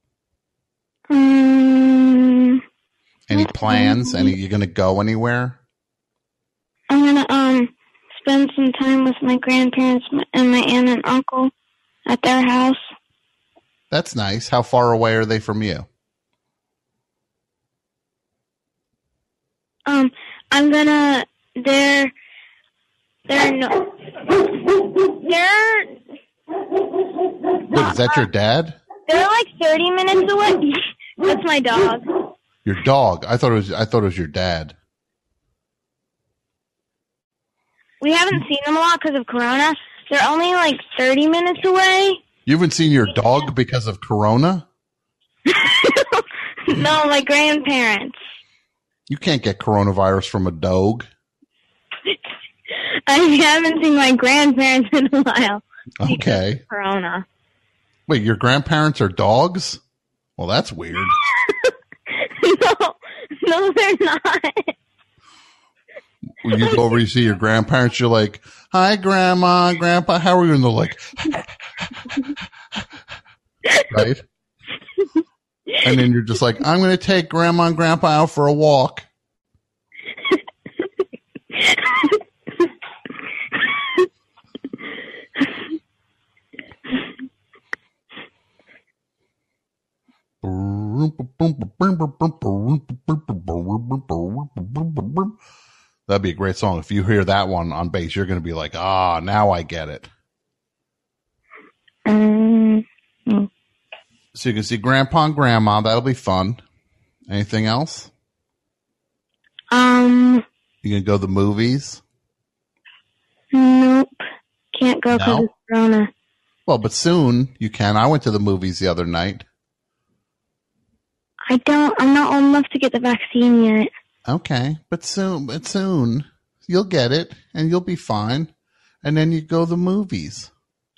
Um. Any plans? Any you going to go anywhere? I'm gonna um spend some time with my grandparents and my aunt and uncle at their house. That's nice. How far away are they from you? Um, I'm gonna. They're. They're no. They're. Wait, is that your dad? They're like thirty minutes away. That's my dog. Your dog? I thought it was. I thought it was your dad. We haven't seen them a lot because of Corona. They're only like thirty minutes away. You haven't seen your dog because of Corona? No, my grandparents. You can't get coronavirus from a dog. I haven't seen my grandparents in a while. Okay. Corona. Wait, your grandparents are dogs? Well, that's weird. No, no, they're not. When you go over, you see your grandparents, you're like, "Hi, Grandma, Grandpa, how are you?" And they're like, right? And then you're just like, "I'm going to take Grandma and Grandpa out for a walk." That'd be a great song. If you hear that one on bass, you're going to be like, "Ah, now I get it." Um, So you can see Grandpa and Grandma. That'll be fun. Anything else? Um, You gonna go to the movies? nope. Can't go because No? of Corona. Well, but soon you can. I went to the movies the other night. I don't. I'm not old enough to get the vaccine yet. Okay, but soon, but soon you'll get it and you'll be fine. And then you go to the movies.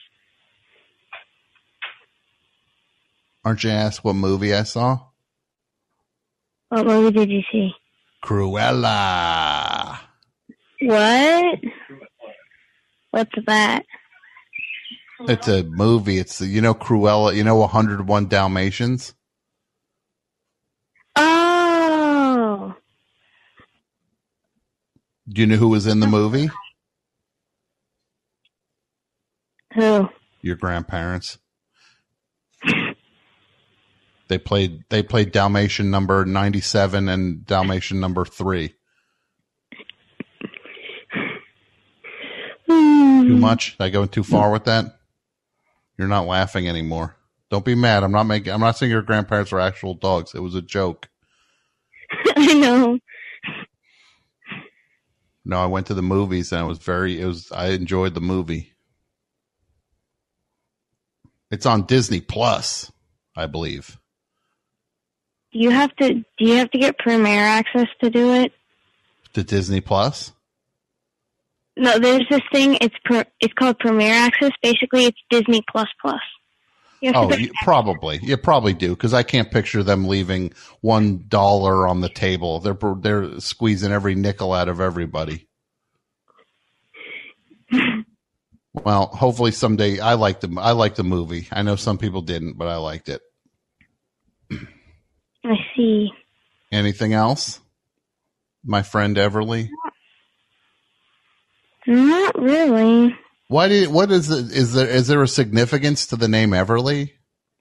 Aren't you asked what movie I saw? What movie did you see? Cruella. What? What's that? It's a movie. It's, you know, Cruella, you know, one oh one Dalmatians? Oh. Do you know who was in the movie? Who? Your grandparents. They played they played Dalmatian number ninety-seven and Dalmatian number three. Too much? Did I go too far with that? You're not laughing anymore. Don't be mad. I'm not making I'm not saying your grandparents were actual dogs. It was a joke. I know. No, I went to the movies and it was very it was I enjoyed the movie. It's on Disney Plus, I believe. Do you have to? Do you have to get Premiere access to do it? To Disney Plus? No, there's this thing. It's per, it's called Premiere Access. Basically, it's Disney Plus Plus. You have Oh, to pay- you, probably. You probably do because I can't picture them leaving one dollar on the table. They're they're squeezing every nickel out of everybody. Well, hopefully someday. I liked the I liked the movie. I know some people didn't, but I liked it. I see. Anything else, my friend Everly? Not really. Why did what is it? Is there is there a significance to the name Everly?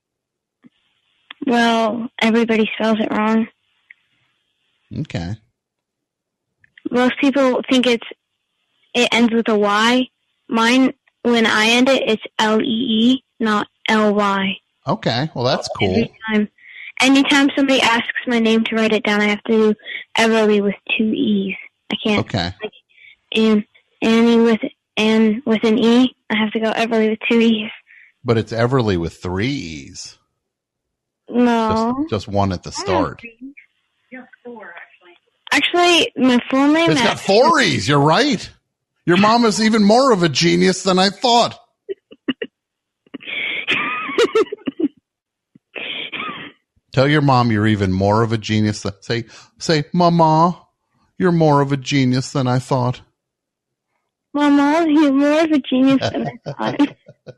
Well, everybody spells it wrong. Okay. Most people think it's it ends with a Y. Mine, when I end it, it's L E E, not L Y. Okay. Well, that's cool. Every time. Anytime somebody asks my name to write it down, I have to do Everly with two E's. I can't. Okay. Like, and Annie with and with an E. I have to go Everly with two E's. But it's Everly with three E's. No. Just, just one at the start. Actually, my full name. It's got four E's. You're right. Your mom is even more of a genius than I thought. Tell your mom you're even more of a genius. Than, say, say, Mama, you're more of a genius than I thought. Mama, you're more of a genius than I thought.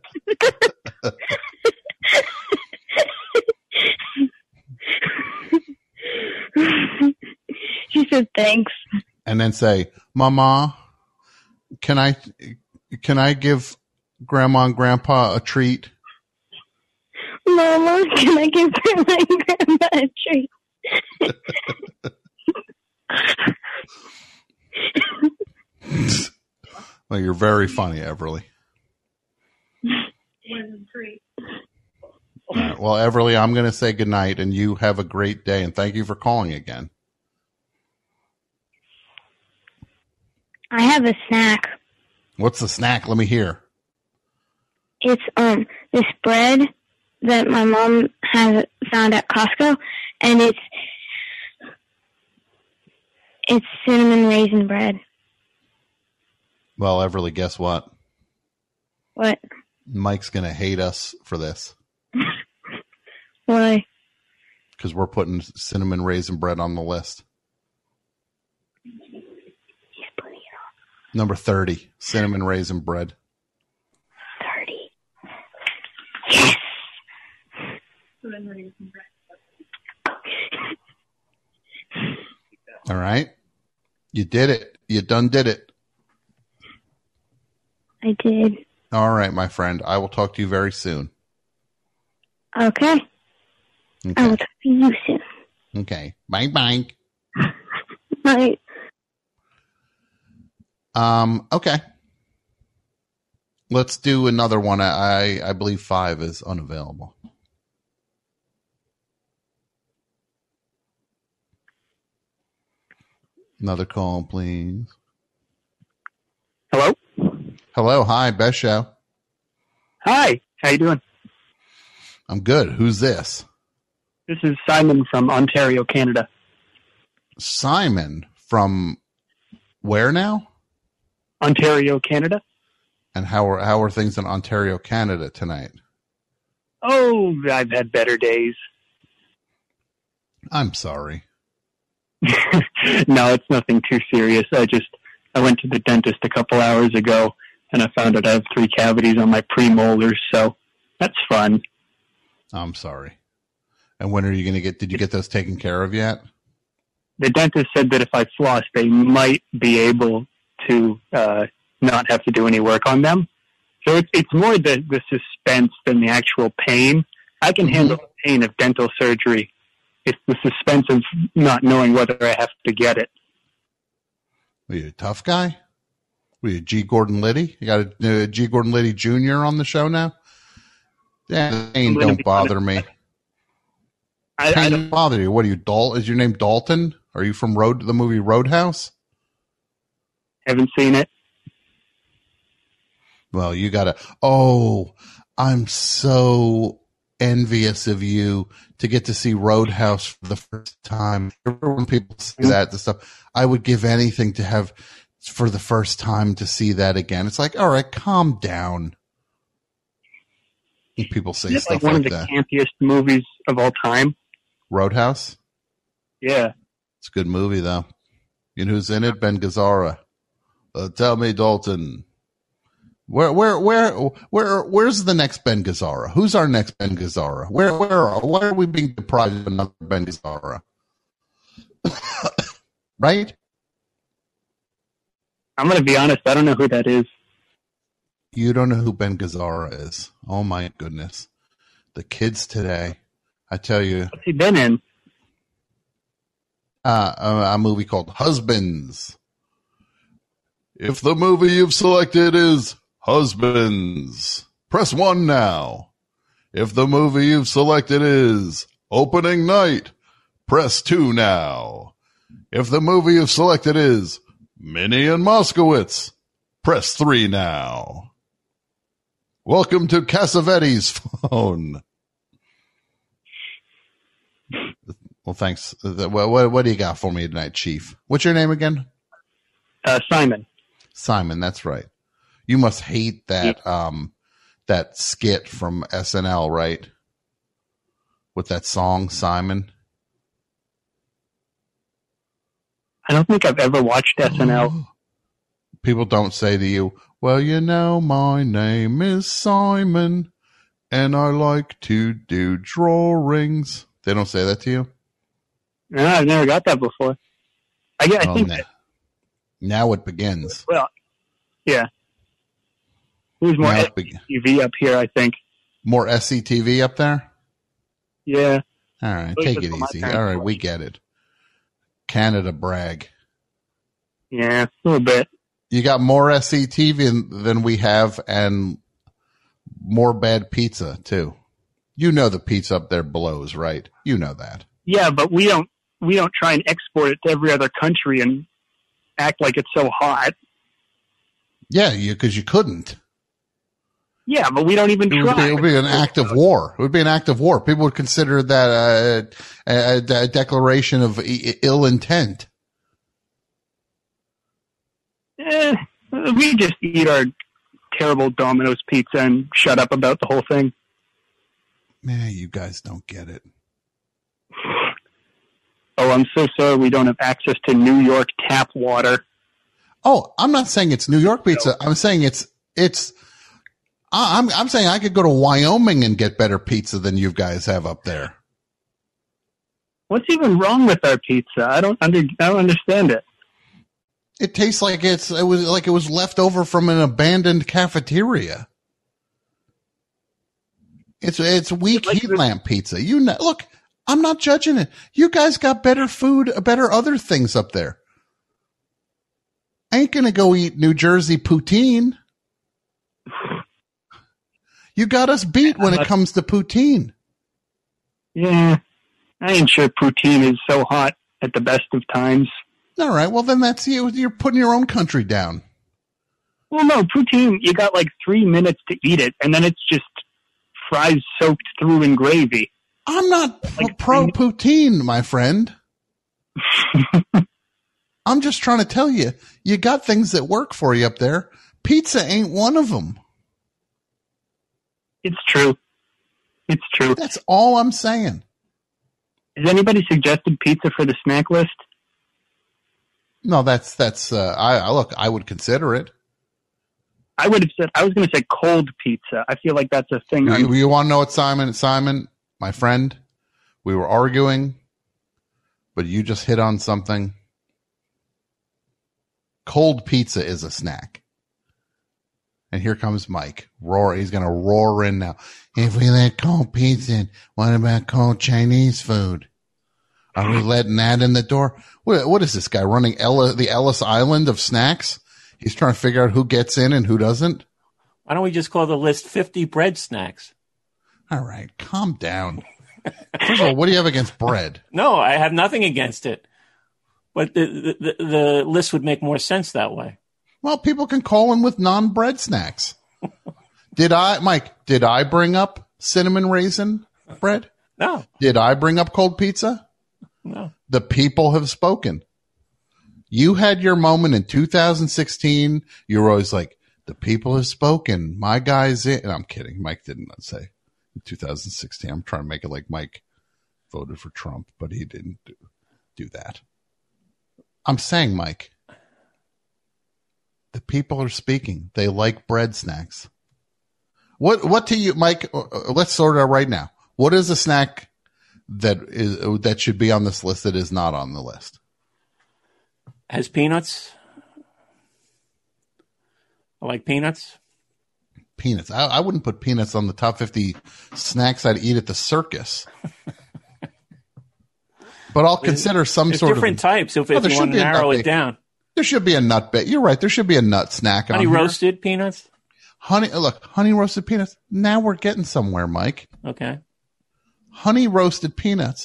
She said thanks. And then say, Mama, can I, can I give Grandma and Grandpa a treat? Mama, can I give Grandma and Grandpa a treat? Well, you're very funny, Everly. All right. Well, Everly, I'm going to say goodnight, and you have a great day, and thank you for calling again. I have a snack. What's the snack? Let me hear. It's um this bread that my mom has found at Costco, and it's it's cinnamon raisin bread. Well, Everly, guess what? What? Mike's going to hate us for this. Why? Because we're putting cinnamon raisin bread on the list. He's putting it on. Number thirty, cinnamon raisin bread. thirty. Yes! All right. You did it. You done did it. I did. All right, my friend. I will talk to you very soon. Okay. Okay. I will talk to you soon. Okay. Bang, bang. Bye. Um, okay. Let's do another one. I, I believe five is unavailable. Another call, please. Hello? Hello. Hi, best show. Hi. How you doing? I'm good. Who's this? This is Simon from Ontario, Canada. Simon from where now? Ontario, Canada. And how are how are things in Ontario, Canada tonight? Oh, I've had better days. I'm sorry. No, it's nothing too serious. I just I went to the dentist a couple hours ago, and I found out I have three cavities on my premolars, so that's fun. I'm sorry. And when are you going to get, did you get those taken care of yet? The dentist said that if I floss, they might be able to uh, not have to do any work on them. So it's, it's more the, the suspense than the actual pain. I can mm-hmm. handle the pain of dental surgery. It's the suspense of not knowing whether I have to get it. Were you a tough guy? Were you G. Gordon Liddy? You got a uh, G. Gordon Liddy Junior on the show now? Yeah, pain don't bother me. I, pain I don't bother you. What are you, Dal? Is your name Dalton? Are you from Road the movie Roadhouse? Haven't seen it. Well, you gotta. Oh, I'm so envious of you to get to see Roadhouse for the first time. When people say that, the stuff, I would give anything to have for the first time to see that again. It's like, all right, calm down. And people say Isn't stuff like, one like of the that. campiest movies of all time. Roadhouse? Yeah. It's a good movie, though. You know who's in it? Ben Gazzara. Uh, tell me, Dalton. Where, where, where, where, where's the next Ben Gazzara? Who's our next Ben Gazzara? Where, where, why are we being deprived of another Ben Gazzara? Right? I'm going to be honest. I don't know who that is. You don't know who Ben Gazzara is. Oh, my goodness. The kids today, I tell you. What's he been in? Uh, a, a movie called Husbands. If the movie you've selected is Husbands, press one now. If the movie you've selected is Opening Night, press two now. If the movie you've selected is Minnie and Moskowitz, press three now. Welcome to Cassavetti's phone. Well, thanks. What, what, what do you got for me tonight, Chief? What's your name again? Uh, Simon. Simon, that's right. You must hate that um, that skit from S N L, right? With that song, Simon. I don't think I've ever watched S N L. People don't say to you, well, you know, my name is Simon, and I like to do drawings. They don't say that to you? No, I've never got that before. I, I oh, think now, that, now it begins. Well, yeah. There's more S C T V up here, I think. More S C T V up there? Yeah. All right, take it easy. All right, we get it. Canada brag. Yeah, a little bit. You got more S C T V than we have and more bad pizza, too. You know the pizza up there blows, right? You know that. Yeah, but we don't we don't try and export it to every other country and act like it's so hot. Yeah, you because you couldn't. Yeah, but we don't even it try. Would be, it would be an act of war. It would be an act of war. People would consider that uh, a, a declaration of ill intent. Eh, we just eat our terrible Domino's pizza and shut up about the whole thing. Man, you guys don't get it. Oh, I'm so sorry we don't have access to New York tap water. Oh, I'm not saying it's New York pizza. I'm saying it's it's. I'm I'm saying I could go to Wyoming and get better pizza than you guys have up there. What's even wrong with our pizza? I don't under I don't understand it. It tastes like it's it was like it was left over from an abandoned cafeteria. It's it's weak like heat this- lamp pizza. You know, look, I'm not judging it. You guys got better food, better other things up there. I ain't gonna go eat New Jersey poutine. You got us beat when it comes to poutine. Yeah, I ain't sure poutine is so hot at the best of times. All right, well then that's you. You're putting your own country down. Well, no, poutine, you got like three minutes to eat it, and then it's just fries soaked through in gravy. I'm not Like pro three- poutine, my friend. I'm just trying to tell you, you got things that work for you up there. Pizza ain't one of them. It's true. It's true. That's all I'm saying. Has anybody suggested pizza for the snack list? No, that's, that's, uh, I, I look, I would consider it. I would have said, I was going to say cold pizza. I feel like that's a thing. You, you want to know what, Simon? Simon, my friend, we were arguing, but you just hit on something. Cold pizza is a snack. And here comes Mike. Roar. He's going to roar in now. If we let cold pizza in, what about cold Chinese food? Are we letting that in the door? What, what is this guy running Ella, the Ellis Island of snacks? He's trying to figure out who gets in and who doesn't. Why don't we just call the list fifty bread snacks? All right, calm down. First of all, what do you have against bread? No, I have nothing against it. But the, the, the list would make more sense that way. Well, people can call in with non-bread snacks. Did I, Mike, did I bring up cinnamon raisin bread? No. Did I bring up cold pizza? No. The people have spoken. You had your moment in two thousand sixteen. You were always like, the people have spoken. My guy's in. And I'm kidding. Mike didn't say in two thousand sixteen. I'm trying to make it like Mike voted for Trump, but he didn't do, do that. I'm saying, Mike, the people are speaking. They like bread snacks. What, what to you, Mike? Let's sort it out right now. What is a snack that is, that should be on this list that is not on the list? Has peanuts. I like peanuts. Peanuts. I, I wouldn't put peanuts on the top fifty snacks I'd eat at the circus. But I'll consider some There's sort different of types if, Oh, if there you should want to be a narrow nut it bake. down. There should be a nut bit. You're right. There should be a nut snack on Honey here. roasted peanuts. Honey, look, honey roasted peanuts. Now we're getting somewhere, Mike. Okay. Honey roasted peanuts.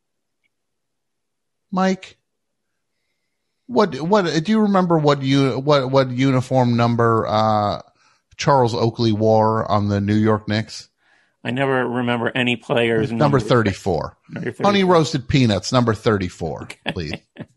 Mike, what what do you remember? What you what what uniform number uh, Charles Oakley wore on the New York Knicks? I never remember any players. Number thirty-four. Number thirty-four. Honey roasted peanuts, number thirty-four, okay. Please.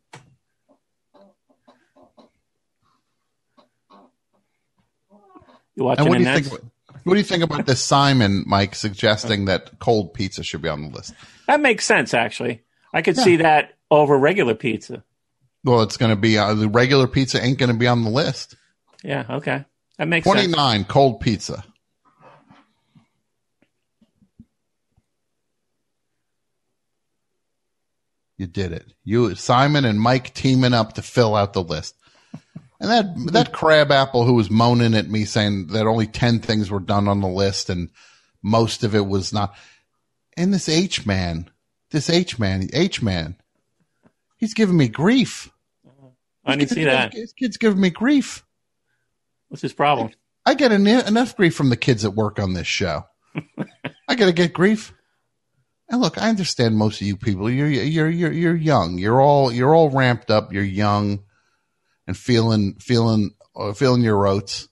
You watching and what the do you Nets? think? What do you think about this Simon, Mike, suggesting that cold pizza should be on the list? That makes sense, actually. I could Yeah. see that over regular pizza. Well, it's going to be uh, the regular pizza ain't going to be on the list. Yeah, okay. That makes sense. twenty-nine cold pizza. You did it. You, Simon and Mike teaming up to fill out the list. And that, that crab apple who was moaning at me saying that only ten things were done on the list and most of it was not. And this H man, this H man, H man, he's giving me grief. I didn't see that. This kid's giving me grief. What's his problem? I get en- enough grief from the kids that work on this show. I got to get grief. And look, I understand most of you people. You're you're you're you're young. You're all you're all ramped up. You're young, and feeling feeling uh, feeling your oats.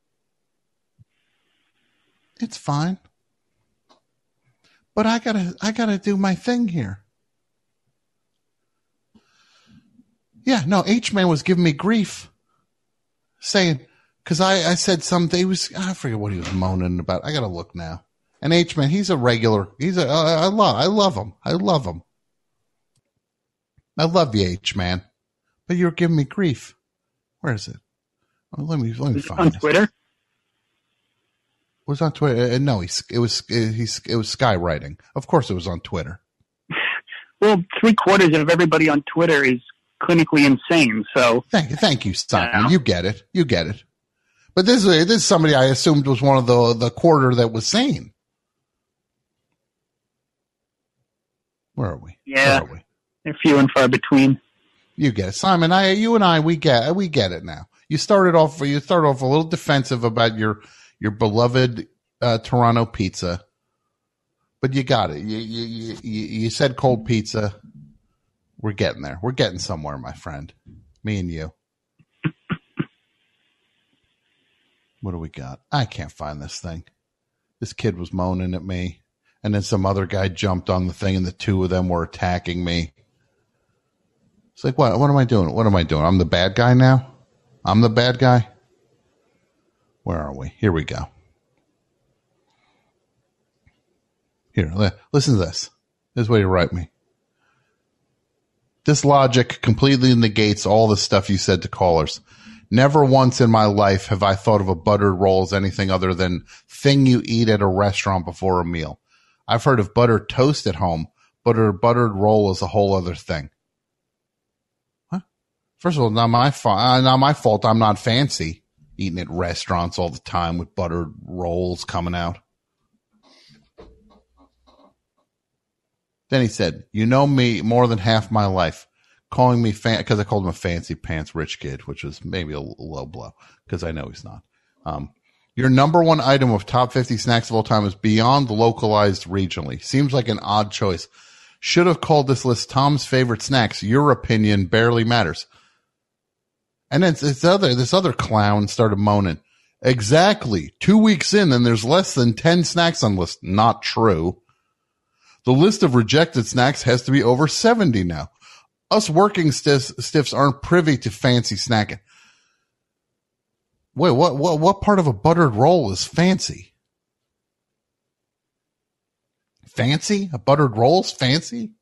It's fine. But I gotta I gotta do my thing here. Yeah, no, H Man was giving me grief, saying because I I said something. He was I forget what he was moaning about. I gotta look now. And H Man, he's a regular. He's a. I love. I love him. I love him. I love you, H Man. But you're giving me grief. Where is it? Oh, let me let me Is it find on this. Twitter? It was on Twitter. Uh, no, he's, it was he's it was skywriting. Of course, it was on Twitter. Well, three quarters of everybody on Twitter is clinically insane. So Thank you, thank you, Simon. You get it. You get it. But this is this is somebody I assumed was one of the the quarter that was sane. Where are we? yeah, Where are we? they're few and far between. You get it, Simon. I, you and I, we get, we get it now. You started off, you started off a little defensive about your your beloved uh, Toronto pizza, but you got it. You, you you you said cold pizza. We're getting there. We're getting somewhere, my friend. Me and you. What do we got? I can't find this thing. This kid was moaning at me, and then some other guy jumped on the thing, and the two of them were attacking me. It's like, what? What am I doing? What am I doing? I'm the bad guy now? I'm the bad guy? Where are we? Here we go. Here, li- listen to this. This is what you write me. This logic completely negates all the stuff you said to callers. Never once in my life have I thought of a buttered roll as anything other than thing you eat at a restaurant before a meal. I've heard of buttered toast at home, but a buttered roll is a whole other thing. What? First of all, not my fault. Uh, not my fault. I'm not fancy eating at restaurants all the time with buttered rolls coming out. Then he said, you know me more than half my life. Calling me fan, because I called him a fancy pants rich kid, which was maybe a low blow, because I know he's not. Um, your number one item of top fifty snacks of all time is beyond localized regionally. Seems like an odd choice. Should have called this list Tom's favorite snacks. Your opinion barely matters. And then this other, this other clown started moaning. Exactly. Two weeks in, and there's less than ten snacks on the list. Not true. The list of rejected snacks has to be over seventy now. Us working stiffs, stiffs aren't privy to fancy snacking. Wait, what, what, what part of a buttered roll is fancy? Fancy? A buttered roll's fancy?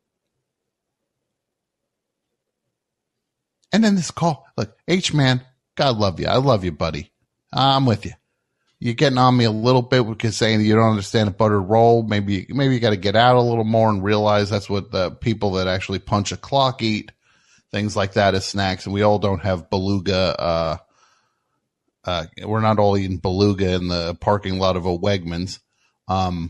And then this call, look, H-man, God love you. I love you, buddy. I'm with you. You're getting on me a little bit because saying you don't understand a buttered roll. Maybe, maybe you got to get out a little more and realize that's what the people that actually punch a clock eat. Things like that as snacks. And we all don't have beluga. Uh, uh, we're not all eating beluga in the parking lot of a Wegmans. Um,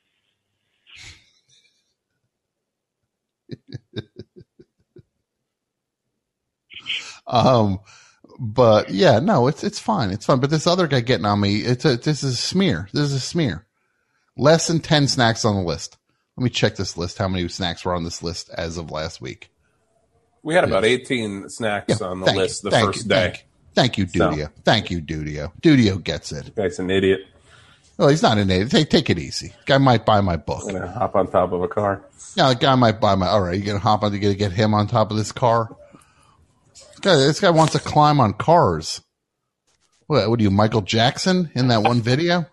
um, But yeah, no, it's it's fine. It's fun. But this other guy getting on me, it's a this is a smear. This is a smear. Less than ten snacks on the list. Let me check this list. How many snacks were on this list as of last week? We had about eighteen snacks yeah, on the list you, the thank first you, day. Thank you, thank you Dudio. So. Thank you, Dudio. Dudio gets it. Guy's an idiot. Well, he's not an idiot. Take, take it easy. Guy might buy my book. I'm gonna hop on top of a car. Yeah, the guy might buy my. All right, you gonna hop on? You gonna get him on top of this car? This guy, this guy wants to climb on cars. What, what are you, Michael Jackson in that one video?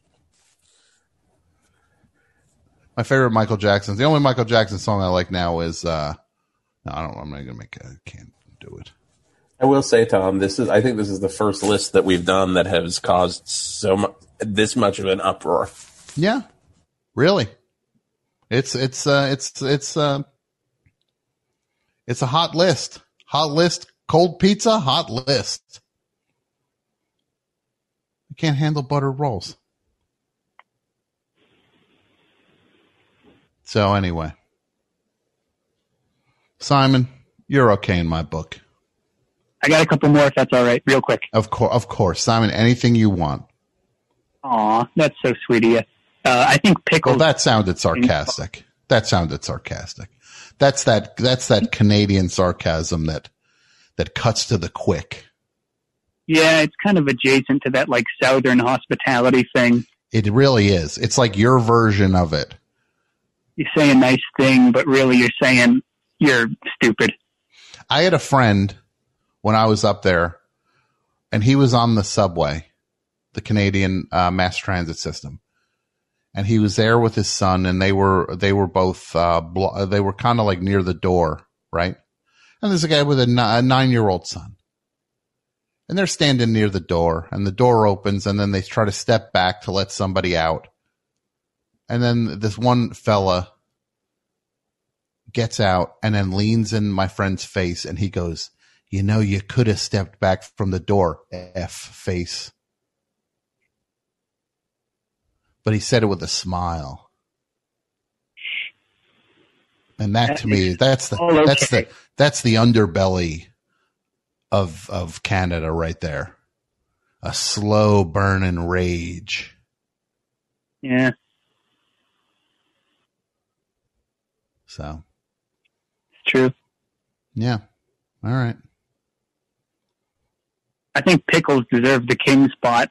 My favorite Michael Jackson. The only Michael Jackson song I like now is, uh, no, I don't, I'm not going to make a, can't do it. I will say, Tom, this is, I think this is the first list that we've done that has caused so much, this much of an uproar. Yeah. Really? It's, it's, uh, it's, it's, uh, it's a hot list. Hot list. Cold pizza, hot list. You can't handle buttered rolls. So anyway, Simon, you're okay in my book. I got a couple more if that's all right, real quick. Of course, of course, Simon. Anything you want. Aw, that's so sweet of you. Uh, I think pickles. Well, that sounded sarcastic. That sounded sarcastic. That's that. That's that Canadian sarcasm that that cuts to the quick. Yeah, it's kind of adjacent to that like Southern hospitality thing. It really is. It's like your version of it. You say a nice thing, but really you're saying you're stupid. I had a friend when I was up there, and he was on the subway, the Canadian uh, mass transit system, and he was there with his son, and they were they were both uh, blo- they were kind of like near the door, right? And there's a guy with a, n- a nine-year-old son, and they're standing near the door, and the door opens, and then they try to step back to let somebody out. And then this one fella gets out and then leans in my friend's face and he goes, you know, you could have stepped back from the door, F face. But he said it with a smile. And that, that to me, that's the, okay. that's the, that's the underbelly of, of Canada right there. A slow burning rage. Yeah. So it's true. Yeah. All right. I think pickles deserve the king spot.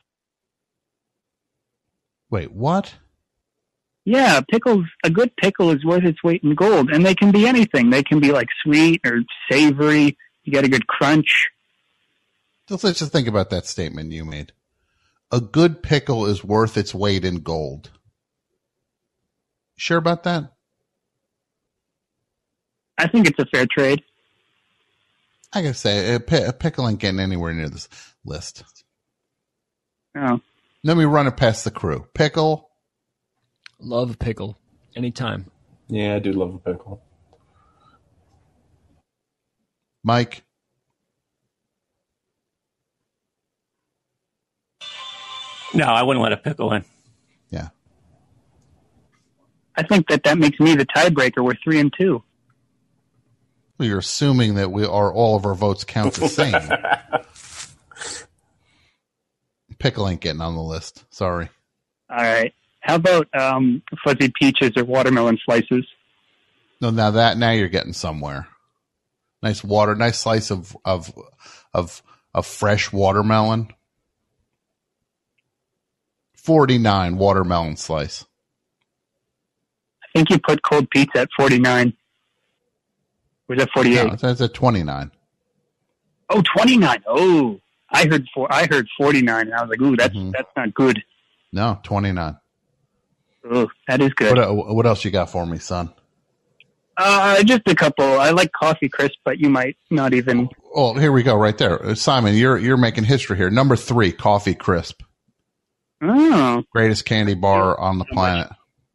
Wait, what? Yeah, pickles, a good pickle is worth its weight in gold, and they can be anything. They can be like sweet or savory. You get a good crunch. So let's just think about that statement you made. A good pickle is worth its weight in gold. Sure about that? I think it's a fair trade. I gotta say, a, pi- a pickle ain't getting anywhere near this list. Oh. Let me run it past the crew. Pickle. Love a pickle. Anytime. Yeah, I do love a pickle. Mike. No, I wouldn't let a pickle in. Yeah. I think that that makes me the tiebreaker. We're three and two. Well, you're assuming that we are all of our votes count the same. Pickle ain't getting on the list. Sorry. All right. How about um, fuzzy peaches or watermelon slices? No, now that now you're getting somewhere. Nice water, nice slice of of of of fresh watermelon. Forty-nine watermelon slice. I think you put cold pizza at forty-nine. Or was that forty-eight? No, that's at twenty-nine. Oh, twenty-nine. Oh, I heard four. I heard forty-nine, and I was like, "Ooh, that's mm-hmm. that's not good." No, twenty-nine. Oh, that is good. What, what else you got for me, son? Uh, just a couple. I like Coffee Crisp, but you might not even. Oh, here we go, right there, Simon. You're you're making history here. Number three, Coffee Crisp. Oh, greatest candy bar on the planet.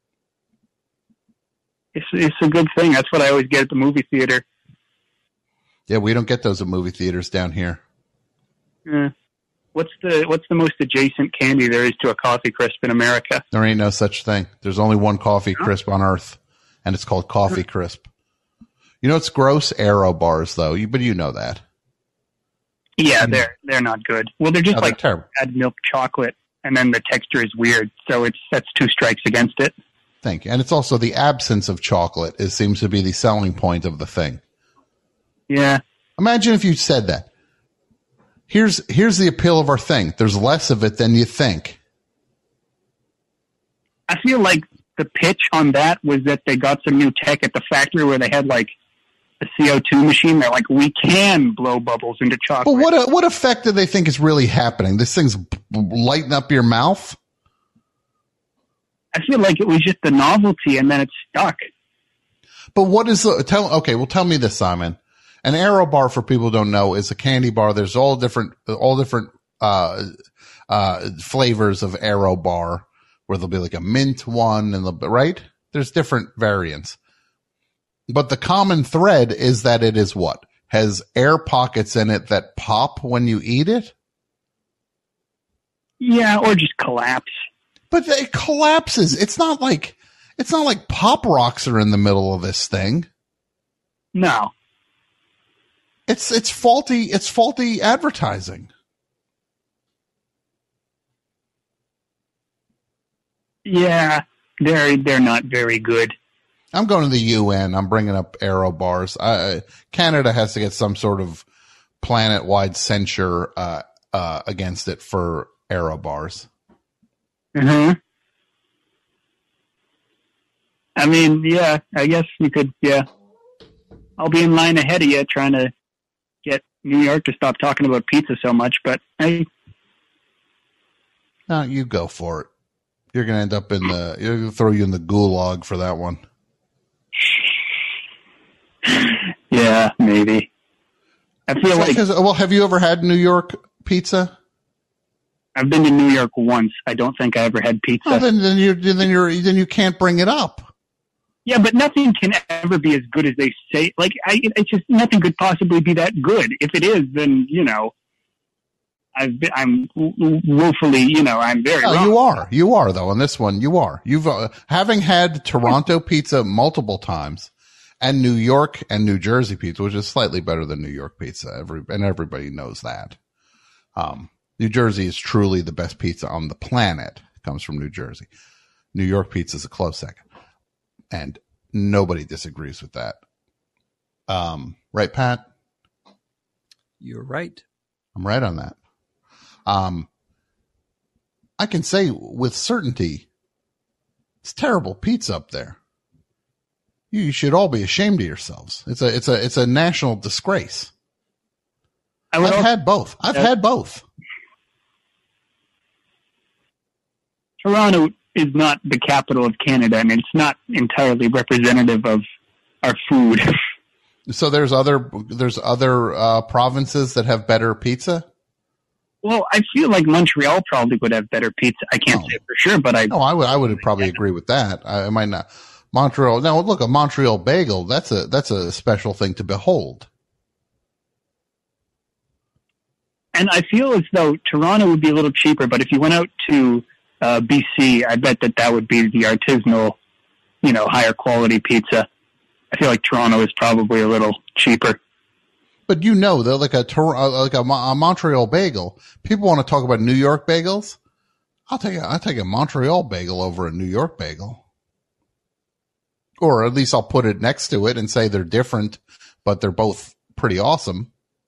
It's it's a good thing. That's what I always get at the movie theater. Yeah, we don't get those at movie theaters down here. Yeah. What's the what's the most adjacent candy there is to a Coffee Crisp in America? There ain't no such thing. There's only one Coffee Crisp on Earth, and it's called Coffee Crisp. You know it's gross? Aero bars, though. You, but you know that. Yeah, they're they're not good. Well, they're just no, like they're terrible. Add milk chocolate, and then the texture is weird. So it's that's two strikes against it. Thank you. And it's also the absence of chocolate. It seems to be the selling point of the thing. Yeah. Imagine if you said that. Here's here's the appeal of our thing. There's less of it than you think. I feel like the pitch on that was that they got some new tech at the factory where they had like a C O two machine. They're like, we can blow bubbles into chocolate. But what what effect do they think is really happening? This thing's lighting up your mouth? I feel like it was just the novelty and then it stuck. But what is the tell? Okay, well, tell me this, Simon. An Aero bar, for people who don't know, is a candy bar. There's all different, all different, uh, uh, flavors of Aero bar, where there'll be like a mint one and the, right? There's different variants. But the common thread is that it is what? Has air pockets in it that pop when you eat it? Yeah, or just collapse. But it collapses. It's not like, it's not like Pop Rocks are in the middle of this thing. No. It's it's faulty. It's faulty advertising. Yeah, they're they're not very good. I'm going to the U N. I'm bringing up Aero bars. I, Canada has to get some sort of planet-wide censure uh, uh, against it for Aero bars. Hmm. I mean, yeah. I guess you could. Yeah, I'll be in line ahead of you, trying to get New York to stop talking about pizza so much, but hey. No, you go for it. You're going to end up in the, you're going to throw you in the gulag for that one. Yeah, maybe. I feel like, well, have you ever had New York pizza? I've been to New York once. I don't think I ever had pizza. Oh, then, then you then you're then you can't bring it up. Yeah, but nothing can ever be as good as they say. Like, I, it's just nothing could possibly be that good. If it is, then you know, I've been, I'm woefully, you know, I'm very. No, wrong. you are, you are though. On this one, you are. You've uh, having had Toronto pizza multiple times, and New York and New Jersey pizza, which is slightly better than New York pizza. Every and everybody knows that. Um, New Jersey is truly the best pizza on the planet. It comes from New Jersey. New York pizza is a close second. And nobody disagrees with that. Um, right, Pat? You're right. I'm right on that. Um, I can say with certainty, it's terrible pizza up there. You should all be ashamed of yourselves. It's a, it's a, it's a national disgrace. I I've also, had both. I've uh, had both. Toronto is not the capital of Canada, and it's not entirely representative of our food. So there's other, there's other uh, provinces that have better pizza? Well, I feel like Montreal probably would have better pizza. I can't oh. say for sure, but I. No, I would. I would probably agree with that. I, I might not. Montreal. Now, look, a Montreal bagel. That's a that's a special thing to behold. And I feel as though Toronto would be a little cheaper, but if you went out to uh, B C, I bet that that would be the artisanal, you know, higher quality pizza. I feel like Toronto is probably a little cheaper. But you know, though, like a like a, a Montreal bagel, people want to talk about New York bagels. I'll take a, I'll take a Montreal bagel over a New York bagel, or at least I'll put it next to it and say they're different, but they're both pretty awesome.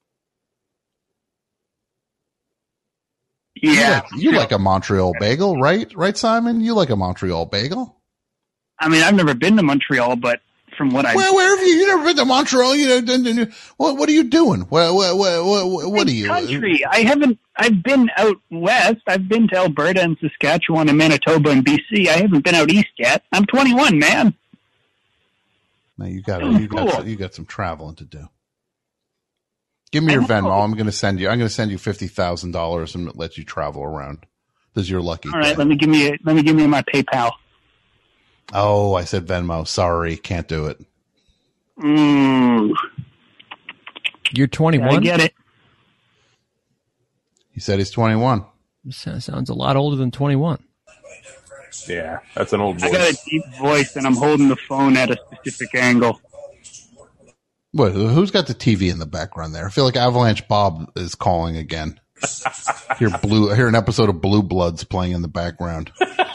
Yeah, you like, you like a Montreal bagel, right? Right, Simon? You like a Montreal bagel? I mean, I've never been to Montreal, but from what I where where have you you never been to Montreal? You know, what what are you doing? What what what what, what are you? Country. I haven't. I've been out west. I've been to Alberta and Saskatchewan and Manitoba and B C. I haven't been out east yet. I'm twenty-one, man. Now you got you cool. got you got some traveling to do. Give me your Venmo. I'm going to send you. I'm going to send you fifty thousand dollars and let you travel around. This is your lucky. All right, day. let me give me. A, let me give me my PayPal. Oh, I said Venmo. Sorry, can't do it. Mm. You're twenty-one? I get it. He said he's twenty-one. Sounds a lot older than twenty-one. Yeah, that's an old voice. I got a deep voice, and I'm holding the phone at a specific angle. What? Who's got the T V in the background there? I feel like Avalanche Bob is calling again. Hear blue. I hear an episode of Blue Bloods playing in the background.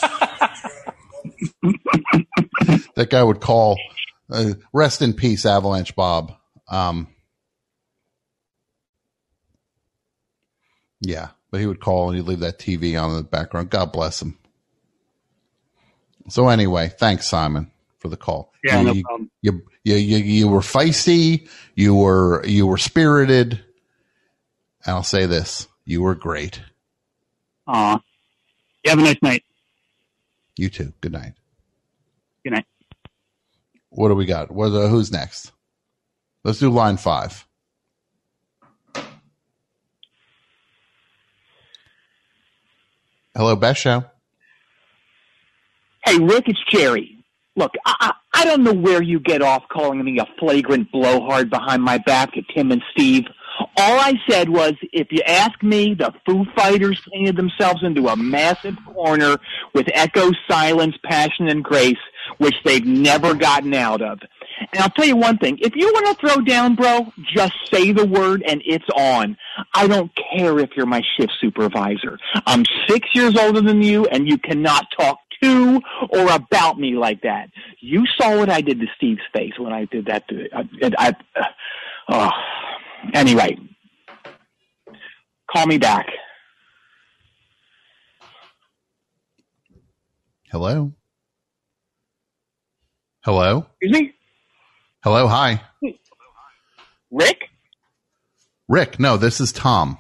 That guy would call. Uh, rest in peace, Avalanche Bob. Um, yeah, but he would call and he'd leave that T V on in the background. God bless him. So anyway, thanks, Simon, for the call. Yeah, you, no you, problem. You, you, you, you were feisty. You were, you were spirited. And I'll say this: you were great. Aw, you have a nice night. You too. Good night. Good night. What do we got? What, uh, who's next? Let's do line five. Hello, Best Show. Hey, Rick, it's Jerry. Look, I, I, I don't know where you get off calling me a flagrant blowhard behind my back to Tim and Steve. All I said was, if you ask me, the Foo Fighters painted themselves into a massive corner with echo, silence, passion, and grace, which they've never gotten out of. And I'll tell you one thing. If you want to throw down, bro, just say the word and it's on. I don't care if you're my shift supervisor. I'm six years older than you, and you cannot talk to or about me like that. You saw what I did to Steve's face when I did that to I, I, I, oh. Anyway, call me back. Hello? Hello? Excuse me? Hello, hi. Rick? Rick, no, this is Tom.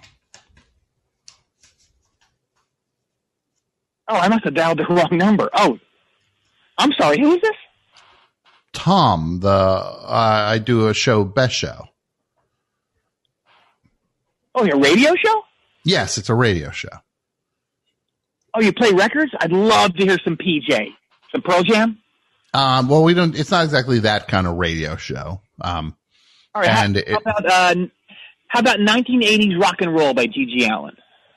Oh, I must have dialed the wrong number. Oh, I'm sorry. Who is this? Tom, the uh, I do a show, Best Show. Oh, your radio show? Yes, it's a radio show. Oh, you play records? I'd love to hear some P J. Some Pearl Jam? Um, well, we don't, it's not exactly that kind of radio show. Um, All right. and how, it, how about, uh, how about nineteen eighties Rock and Roll by G G Allen?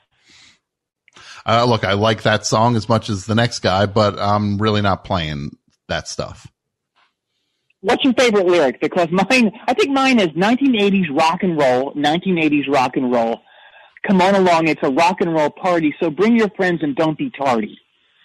Uh, look, I like that song as much as the next guy, but I'm really not playing that stuff. What's your favorite lyric? Because mine, I think mine is nineteen eighties rock and roll, nineteen eighties rock and roll. Come on along, it's a rock and roll party, so bring your friends and don't be tardy.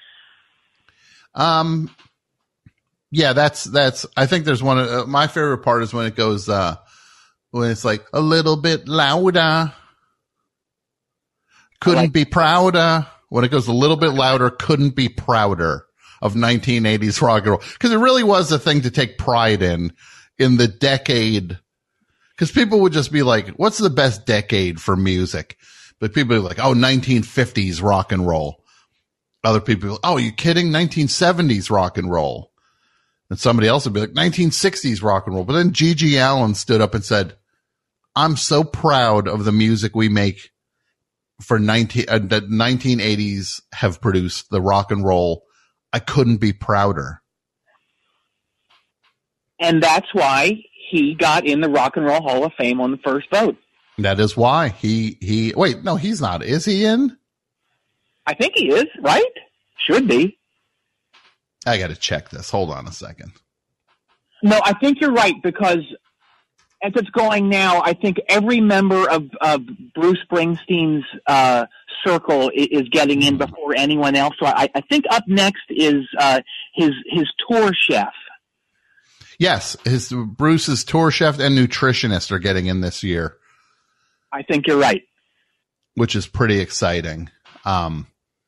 Um, yeah, that's, that's, I think there's one, uh, my favorite part is when it goes, uh, when it's like a little bit louder. Couldn't like- be prouder. When it goes a little bit louder, couldn't be prouder of nineteen eighties rock and roll. Because it really was a thing to take pride in, in the decade. Because people would just be like, what's the best decade for music? But people are like, oh, nineteen fifties rock and roll. Other people, oh, are you kidding? nineteen seventies rock and roll. And somebody else would be like, nineteen sixties rock and roll. But then Gigi Allen stood up and said, I'm so proud of the music we make for nineteen, uh, the nineteen eighties have produced, the rock and roll. I couldn't be prouder. And that's why he got in the Rock and Roll Hall of Fame on the first vote. That is why he, he, wait, no, he's not. Is he in? I think he is, right? Should be. I got to check this. Hold on a second. No, I think you're right, because as it's going now, I think every member of, of Bruce Springsteen's uh, circle is, is getting in before anyone else. So I, I think up next is uh, his his tour chef. Yes, his Bruce's tour chef and nutritionist are getting in this year. I think you're right. Which is pretty exciting. Um,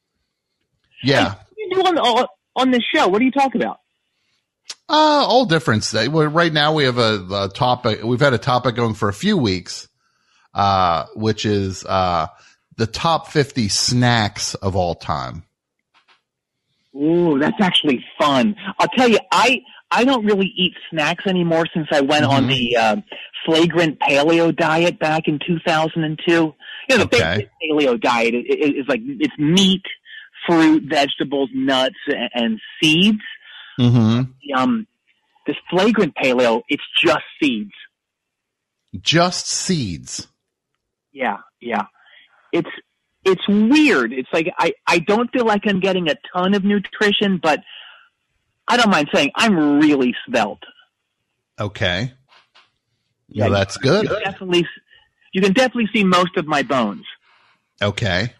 yeah. Hey, what do you do on, on, on this show? What do you talk about? Uh, all different. Well, right now we have a, a topic. We've had a topic going for a few weeks, uh, which is, uh, the top fifty snacks of all time. Ooh, that's actually fun. I'll tell you, I, I don't really eat snacks anymore since I went mm-hmm. on the, uh, flagrant paleo diet back in two thousand two. You know, the okay. basic paleo diet is, is like, it's meat, fruit, vegetables, nuts, and, and seeds. Mm-hmm. Um, this flagrant paleo, it's just seeds. Just seeds. Yeah, yeah. It's it's weird. It's like I, I don't feel like I'm getting a ton of nutrition, but I don't mind saying I'm really svelte. Okay. Yeah, well, that's good. You can definitely, you can definitely see most of my bones. Okay.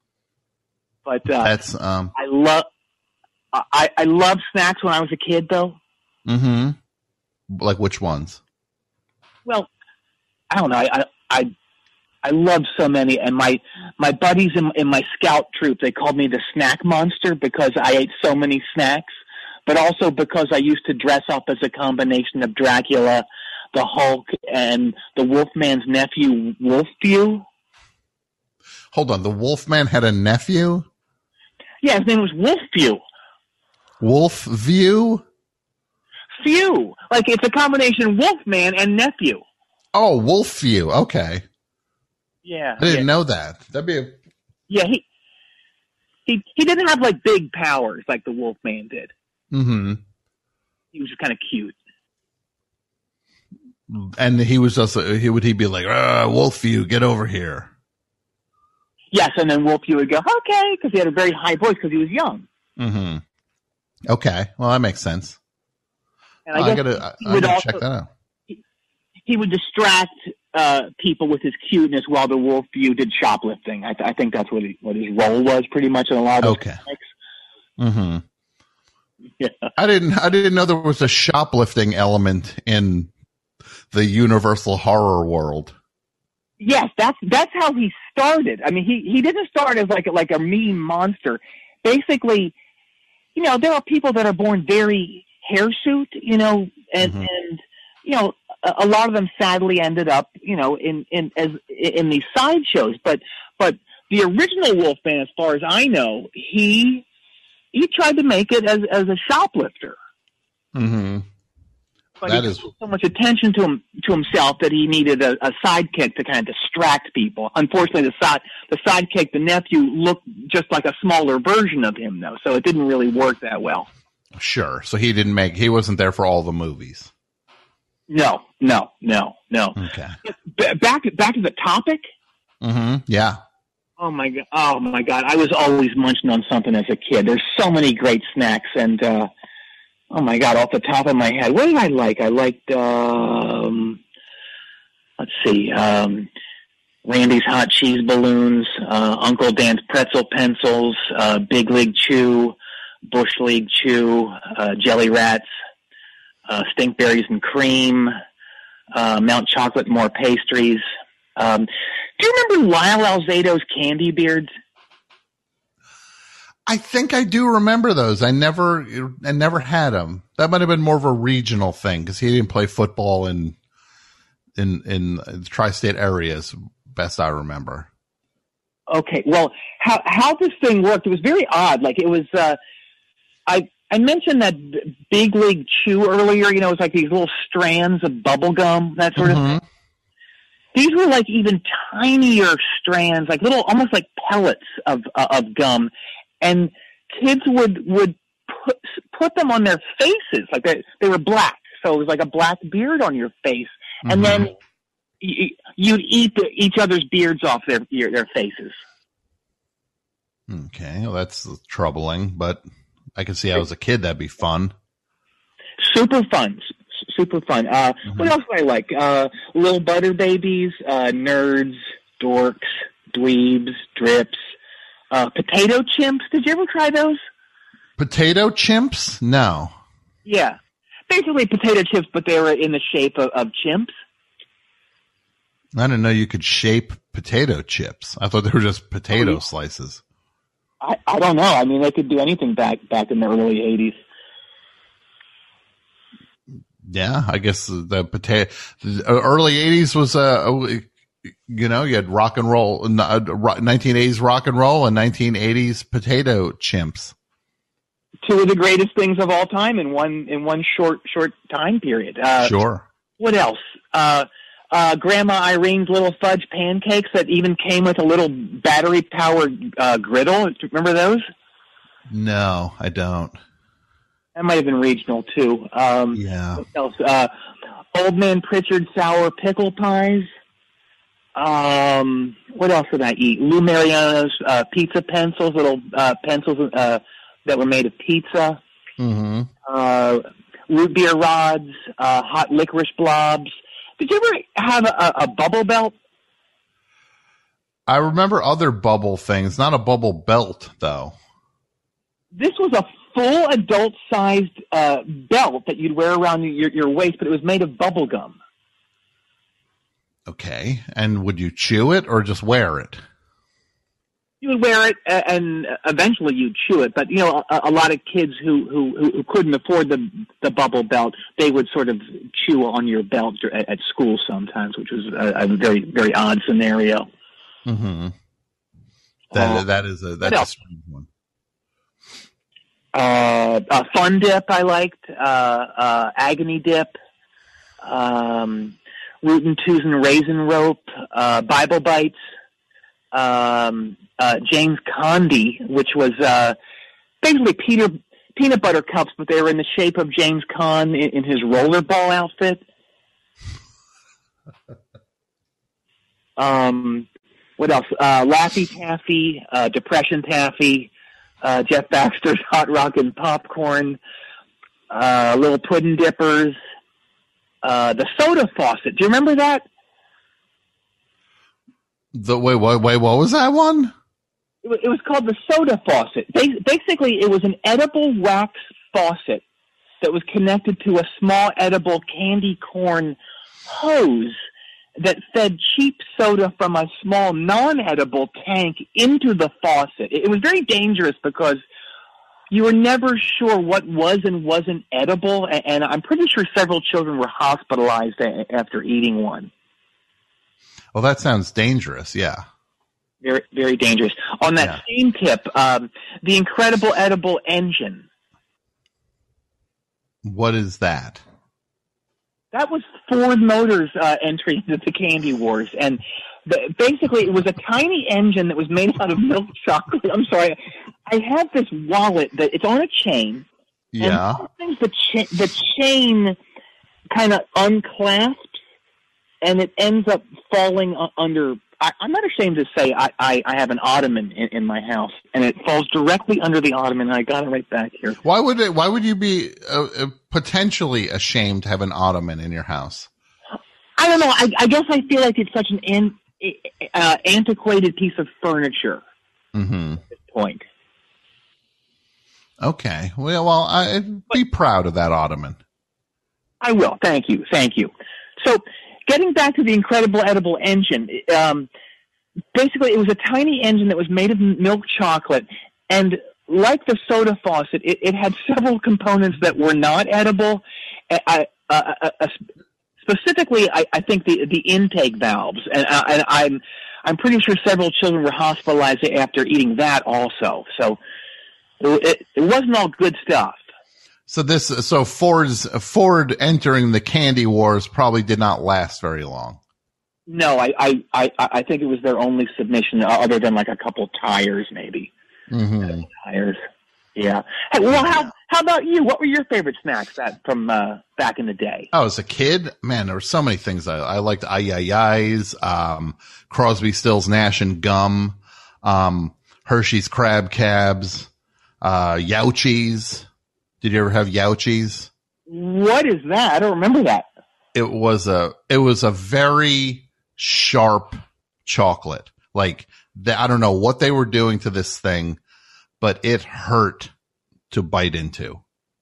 But uh, that's um. I love. I, I loved snacks when I was a kid, though. Mm-hmm. Like which ones? Well, I don't know. I I I loved so many, and my my buddies in, in my scout troop, they called me the snack monster because I ate so many snacks, but also because I used to dress up as a combination of Dracula, the Hulk, and the Wolfman's nephew, Wolfview. Hold on, the Wolfman had a nephew? Yeah, his name was Wolfview. Wolf View? Few. Like, it's a combination Wolfman and nephew. Oh, Wolf View. Okay. Yeah. I didn't yeah. know that. That'd be a... Yeah, he, he, he didn't have, like, big powers like the Wolfman did. Mm-hmm. He was just kind of cute. And he was just, he would he be like, ah, Wolf View, get over here. Yes, and then Wolfview would go, okay, because he had a very high voice because he was young. Mm-hmm. Okay, well, that makes sense. And I, oh, guess I gotta, he I would gotta also, check that out. He, he would distract uh, people with his cuteness while the Wolfview did shoplifting. I, I think that's what he, what his role was, pretty much in a lot of those okay. comics. Mm-hmm. Yeah. I didn't, I didn't know there was a shoplifting element in the Universal horror world. Yes, that's that's how he started. I mean, he, he didn't start as like a, like a mean monster. Basically, you know, there are people that are born very hirsute, you know, and, mm-hmm. and you know, a, a lot of them sadly ended up, you know, in in as in these sideshows. But but the original Wolfman, as far as I know, he he tried to make it as as a shoplifter. Mm-hmm. But that he is took so much attention to him to himself that he needed a, a sidekick to kind of distract people. Unfortunately, the side the sidekick, the nephew, looked just like a smaller version of him, though, so it didn't really work that well. Sure. So he didn't make. He wasn't there for all the movies. No, no, no, no. Okay. Back back to the topic. Mm-hmm. Yeah. Oh my god! Oh my god! I was always munching on something as a kid. There's so many great snacks, and uh, oh my god, off the top of my head, what did I like? I liked. Um, let's see, um, Randy's hot cheese balloons, uh, Uncle Dan's pretzel pencils, uh, Big League Chew, Bush League Chew, uh, Jelly Rats, uh, Stinkberries and Cream, uh, Mount Chocolate More Pastries. Um, Do you remember Lyle Alzado's Candy Beards? I think I do remember those. I never, I never had them. That might have been more of a regional thing because he didn't play football in, in, in the tri-state areas. Best I remember. Okay. Well, how, how this thing worked, it was very odd. Like it was, uh, I, I mentioned that Big League Chew earlier, you know, it's like these little strands of bubble gum, that sort Mm-hmm. of thing. These were like even tinier strands, like little, almost like pellets of, uh, of gum. And kids would, would put, put them on their faces. Like they, they were black. So it was like a black beard on your face. Mm-hmm. And then y- you'd eat the, each other's beards off their, their faces. Okay. Well, that's troubling, but I can see how as a kid that'd be fun. Super fun. Super fun. Uh, mm-hmm. What else do I like? Uh, Little Butter Babies, uh, Nerds, Dorks, Dweebs, Drips, uh, Potato Chimps. Did you ever try those? Potato Chimps? No. Yeah. Basically potato chips, but they were in the shape of, of chimps. I didn't know you could shape potato chips. I thought they were just potato oh, yeah. slices. I, I don't know. I mean, they could do anything back back in the early eighties. Yeah, I guess the potato the early eighties was uh you know, you had rock and roll, nineteen eighties rock and roll and nineteen eighties potato chimps. Two of the greatest things of all time in one in one short short time period. Uh, sure. What else? Uh, uh, Grandma Irene's little fudge pancakes that even came with a little battery powered uh, griddle. Remember those? No, I don't. That might have been regional too. Um, yeah. What else? Uh, Old Man Pritchard sour pickle pies. Um, what else did I eat? Lou Mariano's uh, pizza pencils, little uh, pencils uh, that were made of pizza. Mm-hmm. Uh, root beer rods, uh, hot licorice blobs. Did you ever have a, a bubble belt? I remember other bubble things, not a bubble belt though. This was a full adult-sized uh, belt that you'd wear around your, your waist, but it was made of bubble gum. Okay. And would you chew it or just wear it? You would wear it, and eventually you'd chew it. But, you know, a, a lot of kids who, who, who couldn't afford the the bubble belt, they would sort of chew on your belt at, at school sometimes, which was a, a very, very odd scenario. Mm-hmm. That, uh, that is a, that's a strange one. Uh, uh, Fun Dip I liked, uh, uh, Agony Dip, um, Rootin' Tootin' Raisin Rope, uh, Bible Bites, um, uh, James Condi, which was, uh, basically Peter, peanut butter cups, but they were in the shape of James Caan in, in his rollerball outfit. um, what else? Uh, Laffy Taffy, uh, Depression Taffy, Uh, Jeff Baxter's Hot Rockin' Popcorn, uh, Little Puddin' Dippers, uh, the soda faucet. Do you remember that? The wait, wait, wait, what was that one? It was, it was called the soda faucet. Basically, it was an edible wax faucet that was connected to a small edible candy corn hose that fed cheap soda from a small non-edible tank into the faucet. It was very dangerous because you were never sure what was and wasn't edible, and I'm pretty sure several children were hospitalized after eating one. Well, that sounds dangerous, yeah. Very, very dangerous. On that yeah. same tip, um, the Incredible Edible Engine. What is that? That was Ford Motors' uh, entry into the Candy Wars, and the, basically it was a tiny engine that was made out of milk chocolate. I'm sorry, I have this wallet that it's on a chain. Yeah. And the, cha- the chain kind of unclasps, and it ends up falling under. I, I'm not ashamed to say I, I, I have an ottoman in, in my house, and it falls directly under the ottoman. And I got it right back here. Why would it? Why would you be uh, uh, potentially ashamed to have an ottoman in your house? I don't know. I, I guess I feel like it's such an an, uh, antiquated piece of furniture mm-hmm. at this point. Okay. Well, well, I'd be proud of that ottoman. I will. Thank you. Thank you. So, getting back to the Incredible Edible Engine, um, basically, it was a tiny engine that was made of milk chocolate, and like the soda faucet, it, it had several components that were not edible. I, uh, uh, uh, specifically, I, I think the the intake valves, and, uh, and I'm I'm pretty sure several children were hospitalized after eating that also. So it, it wasn't all good stuff. So this, so Ford's Ford entering the candy wars probably did not last very long. No, I I I, I think it was their only submission, other than like a couple tires, maybe. Mm-hmm. Tires. Yeah. Hey, well, how how about you? What were your favorite snacks that from uh, back in the day? Oh, as a kid, man, there were so many things I, I liked. Ay-yi-yis, um, Crosby, Stills, Nash and Gum, um, Hershey's Crab Cabs, uh, Youchies. Did you ever have Youchies? What is that? I don't remember that. It was a it was a very sharp chocolate. Like the, I don't know what they were doing to this thing, but it hurt to bite into.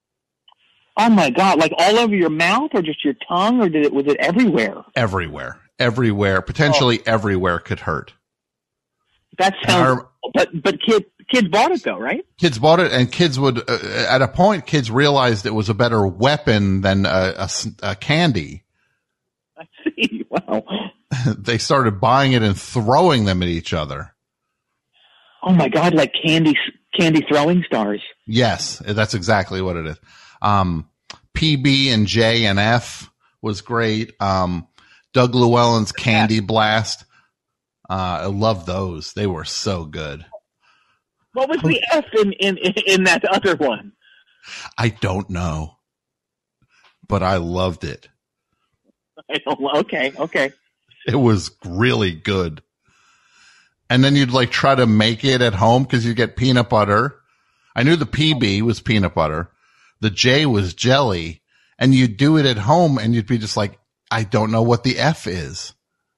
Oh my God! Like all over your mouth, or just your tongue, or did it was it everywhere? Everywhere, everywhere, potentially oh. everywhere could hurt. That sounds. Our, but but kid kids bought it though, right? Kids bought it, and kids would. Uh, at a point, kids realized it was a better weapon than a, a, a candy. I see. Wow. They started buying it and throwing them at each other. Oh my God! Like candy candy throwing stars. Yes, that's exactly what it is. Um, P B and J and F was great. Um, Doug Llewellyn's Candy Blast. Uh, I love those. They were so good. What was the F in, in, in that other one? I don't know, but I loved it. I don't, okay, okay. It was really good. And then you'd like try to make it at home because you get peanut butter. I knew the P B was peanut butter. The J was jelly. And you'd do it at home and you'd be just like, I don't know what the F is.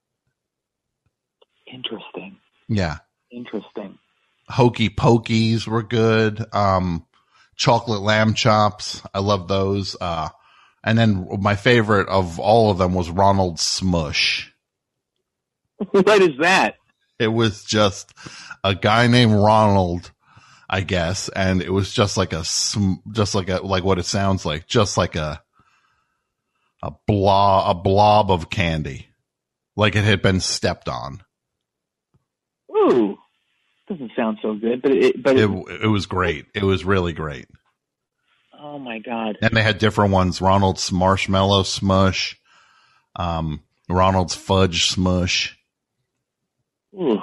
Interesting. Yeah. Interesting. Hokey Pokeys were good. Um, chocolate lamb chops. I love those. Uh, and then my favorite of all of them was Ronald Smush. What is that? It was just a guy named Ronald, I guess. And it was just like a, just like a, like what it sounds like, just like a, a blob, a blob of candy. Like it had been stepped on. Ooh, doesn't sound so good, but it, but it, it, it was great. It was really great. Oh my God. And they had different ones. Ronald's Marshmallow Smush, um, Ronald's Fudge Smush. Ooh.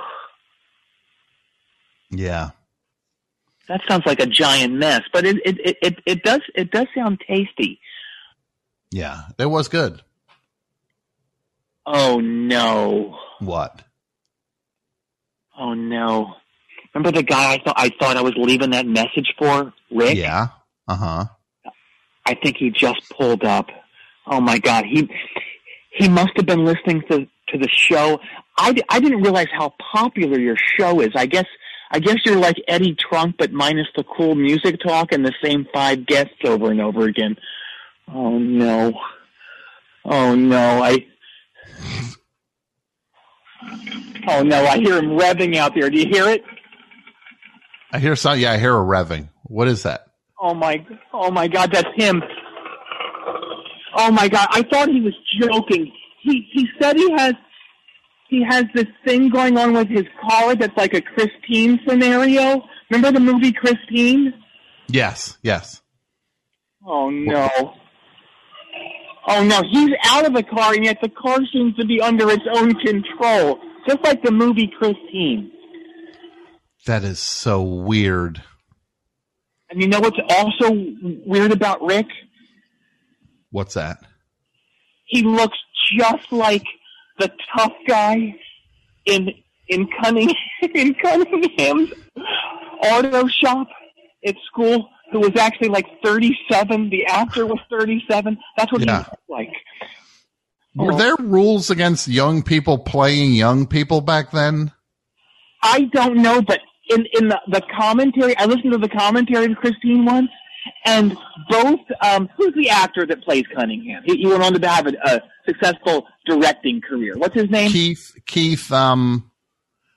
Yeah. That sounds like a giant mess, but it, it, it, it, it does, it does sound tasty. Yeah, it was good. Oh no. What? Oh no. Remember the guy I thought I thought I was leaving that message for, Rick? Yeah. Uh-huh. I think he just pulled up. Oh my God. He he must have been listening to to the show. I, I didn't realize how popular your show is. I guess I guess you're like Eddie Trunk, but minus the cool music talk and the same five guests over and over again. Oh no. Oh no. I Oh no, I hear him revving out there. Do you hear it? I hear some yeah, I hear a revving. What is that? Oh my oh my God, that's him. Oh my God, I thought he was joking. He he said he has he has this thing going on with his car that's like a Christine scenario. Remember the movie Christine? Yes, yes. Oh no. Oh no, he's out of the car and yet the car seems to be under its own control. Just like the movie Christine. That is so weird. And you know what's also weird about Rick? What's that? He looks just like the tough guy in in Cunningham in Cunningham's auto shop at school, who was actually like thirty-seven. The actor was thirty-seven. That's what yeah. he looked like. Were oh. there rules against young people playing young people back then? I don't know, but in, in the, the commentary, I listened to the commentary of Christine once, and both, um, who's the actor that plays Cunningham? He, he went on to have a, a successful directing career. What's his name? Keith, Keith, um,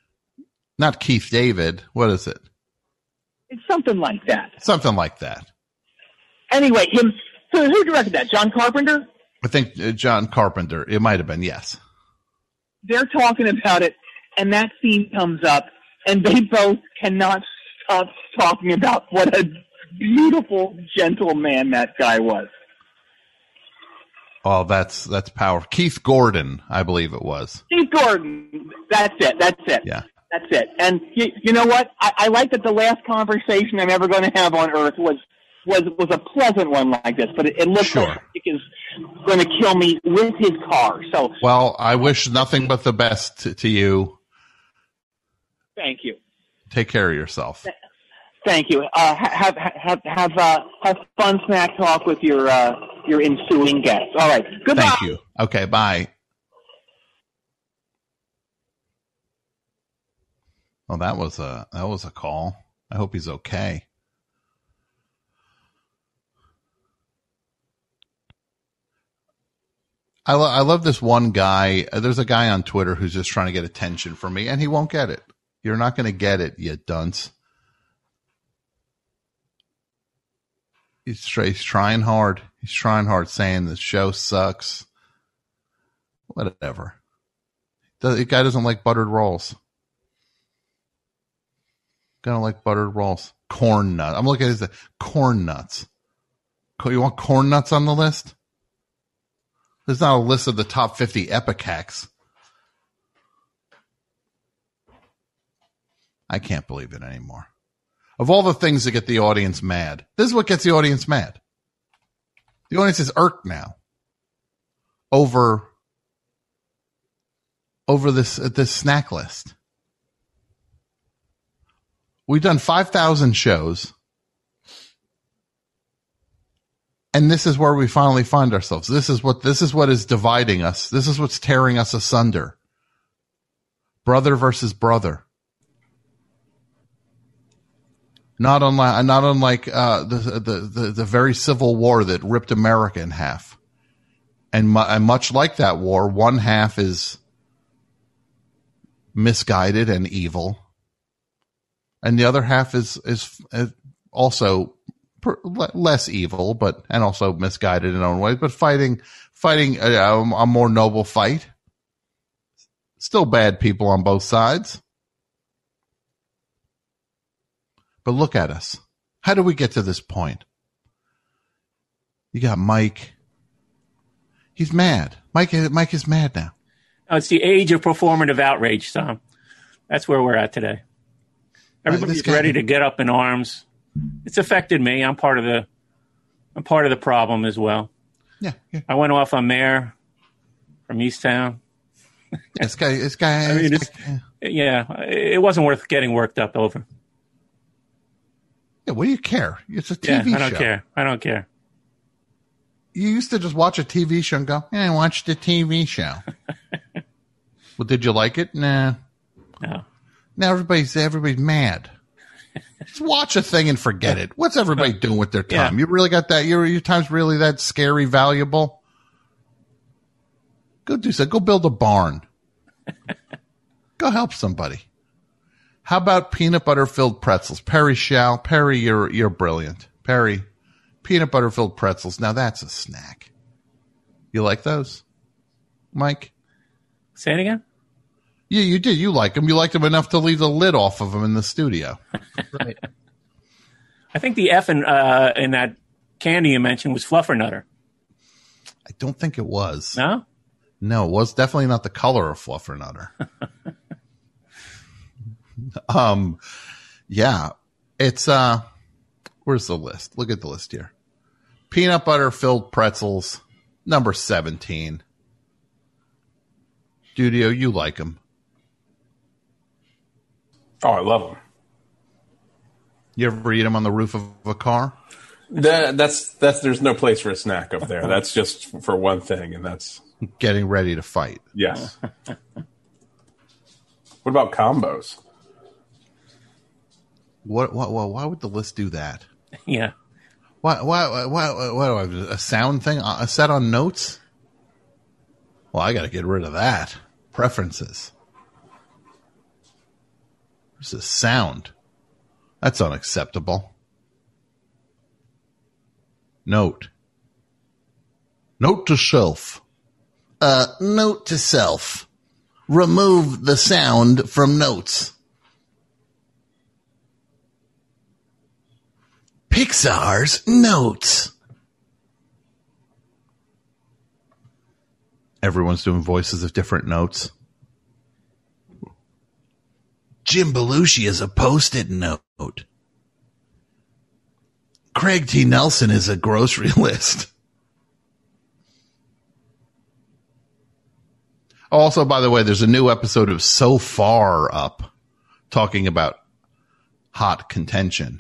Not Keith David. What is it? It's something like that. Something like that. Anyway, him. Who, who directed that? John Carpenter? I think uh, John Carpenter. It might have been, yes. They're talking about it, and that scene comes up, and they both cannot stop talking about what a beautiful, gentle man that guy was. Oh, that's that's powerful. Keith Gordon, I believe it was. Keith Gordon. That's it. That's it. Yeah. That's it. And you, you know what? I, I like that the last conversation I'm ever going to have on Earth was was was a pleasant one like this, but it, it looks Sure. like Nick is going to kill me with his car. So, Well, I wish nothing but the best to, to you. thank you. Take care of yourself. Thank you. Uh, have have have uh, have fun snack talk with your uh, your ensuing guests. All right. Goodbye. Thank you. Okay, bye. Well, that was a that was a call. I hope he's okay. I, lo- I love this one guy. Uh, There's a guy on Twitter who's just trying to get attention from me, and he won't get it. You're not going to get it, you dunce. He's, try- he's trying hard. He's trying hard, saying the show sucks. Whatever. The, the guy doesn't like buttered rolls. Guy don't like buttered rolls. Corn nuts. I'm looking at his corn nuts. You want corn nuts on the list? There's not a list of the top fifty epicacs. I can't believe it anymore. Of all the things that get the audience mad, this is what gets the audience mad. The audience is irked now over, over this, uh, this snack list. We've done five thousand shows. And this is where we finally find ourselves. This is what, this is what is dividing us. This is what's tearing us asunder. Brother versus brother. Not unlike, not unlike, uh, the, the, the, the very civil war that ripped America in half. And, mu- and much like that war, one half is misguided and evil. And the other half is, is, is also less evil, but and also misguided in their own ways, but fighting fighting a, a more noble fight. Still bad people on both sides. But look at us. How did we get to this point? You got Mike. He's mad. Mike, Mike is mad now. Oh, it's the age of performative outrage, Tom. That's where we're at today. Everybody's guy- ready to get up in arms. It's affected me. I'm part of the, I'm part of the problem as well. Yeah. yeah. I went off on Mayor from Easttown. This guy, this guy, I mean, this it's, guy yeah, it wasn't worth getting worked up over. yeah, what do you care? It's a T V Yeah, I don't show. care. I don't care. You used to just watch a T V show and go, yeah, I watched a T V show. Well, did you like it? Nah. No. Now everybody's everybody's mad. Just watch a thing and forget it. What's everybody doing with their time? Yeah. You really got that? Your your time's really that scary, valuable? Go do so. Go build a barn. Go help somebody. How about peanut butter filled pretzels? Perry Shell. Perry, you're you're brilliant. Perry, peanut butter filled pretzels. Now that's a snack. You like those, Mike? Say it again? Yeah, you did. You like them. You liked them enough to leave the lid off of them in the studio. Right. I think the F in, uh, in that candy you mentioned was Fluffernutter. I don't think it was. No? No, it was definitely not the color of Fluffernutter. um, yeah, it's, uh, where's the list? Look at the list here. Peanut butter filled pretzels, number seventeen. Studio, you like them. Oh, I love them. You ever eat them on the roof of a car? That, that's that's. There's no place for a snack up there. That's just for one thing, and that's Getting ready to fight. yes. What about combos? What, what, what, why would the list do that? Yeah. Why, why, why, why, why do I have a sound thing? A set on notes? Well, I got to get rid of that. Preferences. This is sound. That's unacceptable. Note. Note to self. Uh, note to self. Remove the sound from notes. Pixar's notes. Everyone's doing voices of different notes. Jim Belushi is a post-it note. Craig T. Nelson is a grocery list. Also, by the way, there's a new episode of So Far up talking about hot contention.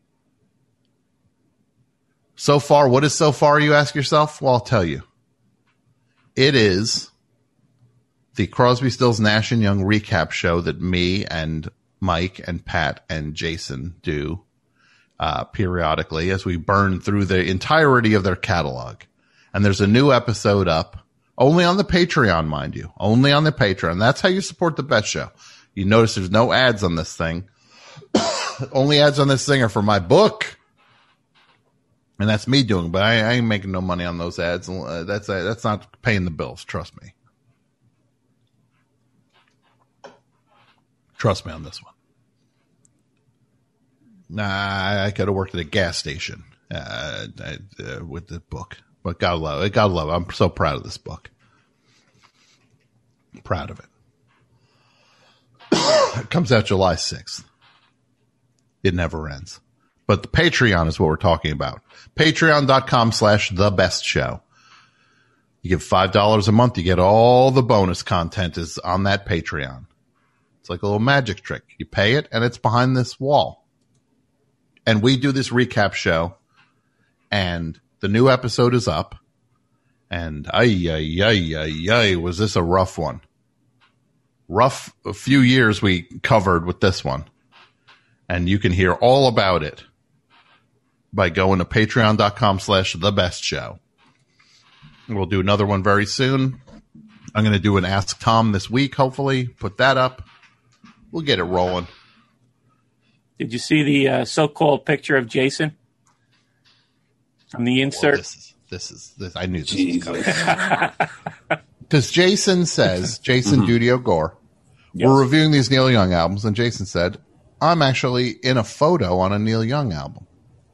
So far, what is so far, you ask yourself? Well, I'll tell you. It is the Crosby, Stills, Nash and Young recap show that me and Mike and Pat and Jason do uh, periodically as we burn through the entirety of their catalog. And there's a new episode up, only on the Patreon, mind you, only on the Patreon. That's how you support the best show. You notice there's no ads on this thing. Only ads on this thing are for my book. And that's me doing, but I, I ain't making no money on those ads. Uh, that's uh, that's not paying the bills. Trust me. Trust me on this one. Nah, I, I could have worked at a gas station uh, I, uh, with the book, but gotta love it. Gotta love it. I'm so proud of this book. I'm proud of it. It comes out July sixth. It never ends. But the Patreon is what we're talking about. Patreon.com slash the best show. You give five dollars a month, you get all the bonus content is on that Patreon. It's like a little magic trick. You pay it and it's behind this wall. And we do this recap show and the new episode is up. And ay, ay, ay, ay, ay, was this a rough one? Rough a few years we covered with this one. And you can hear all about it by going to patreon.com slash the best show. We'll do another one very soon. I'm going to do an Ask Tom this week, hopefully. Put that up. We'll get it rolling. Did you see the uh, so-called picture of Jason from the insert? Well, this is, this is, this, I knew this Jesus. was coming. Because Jason says, Jason mm-hmm. Dudio Gore, yes. We're reviewing these Neil Young albums, and Jason said, I'm actually in a photo on a Neil Young album.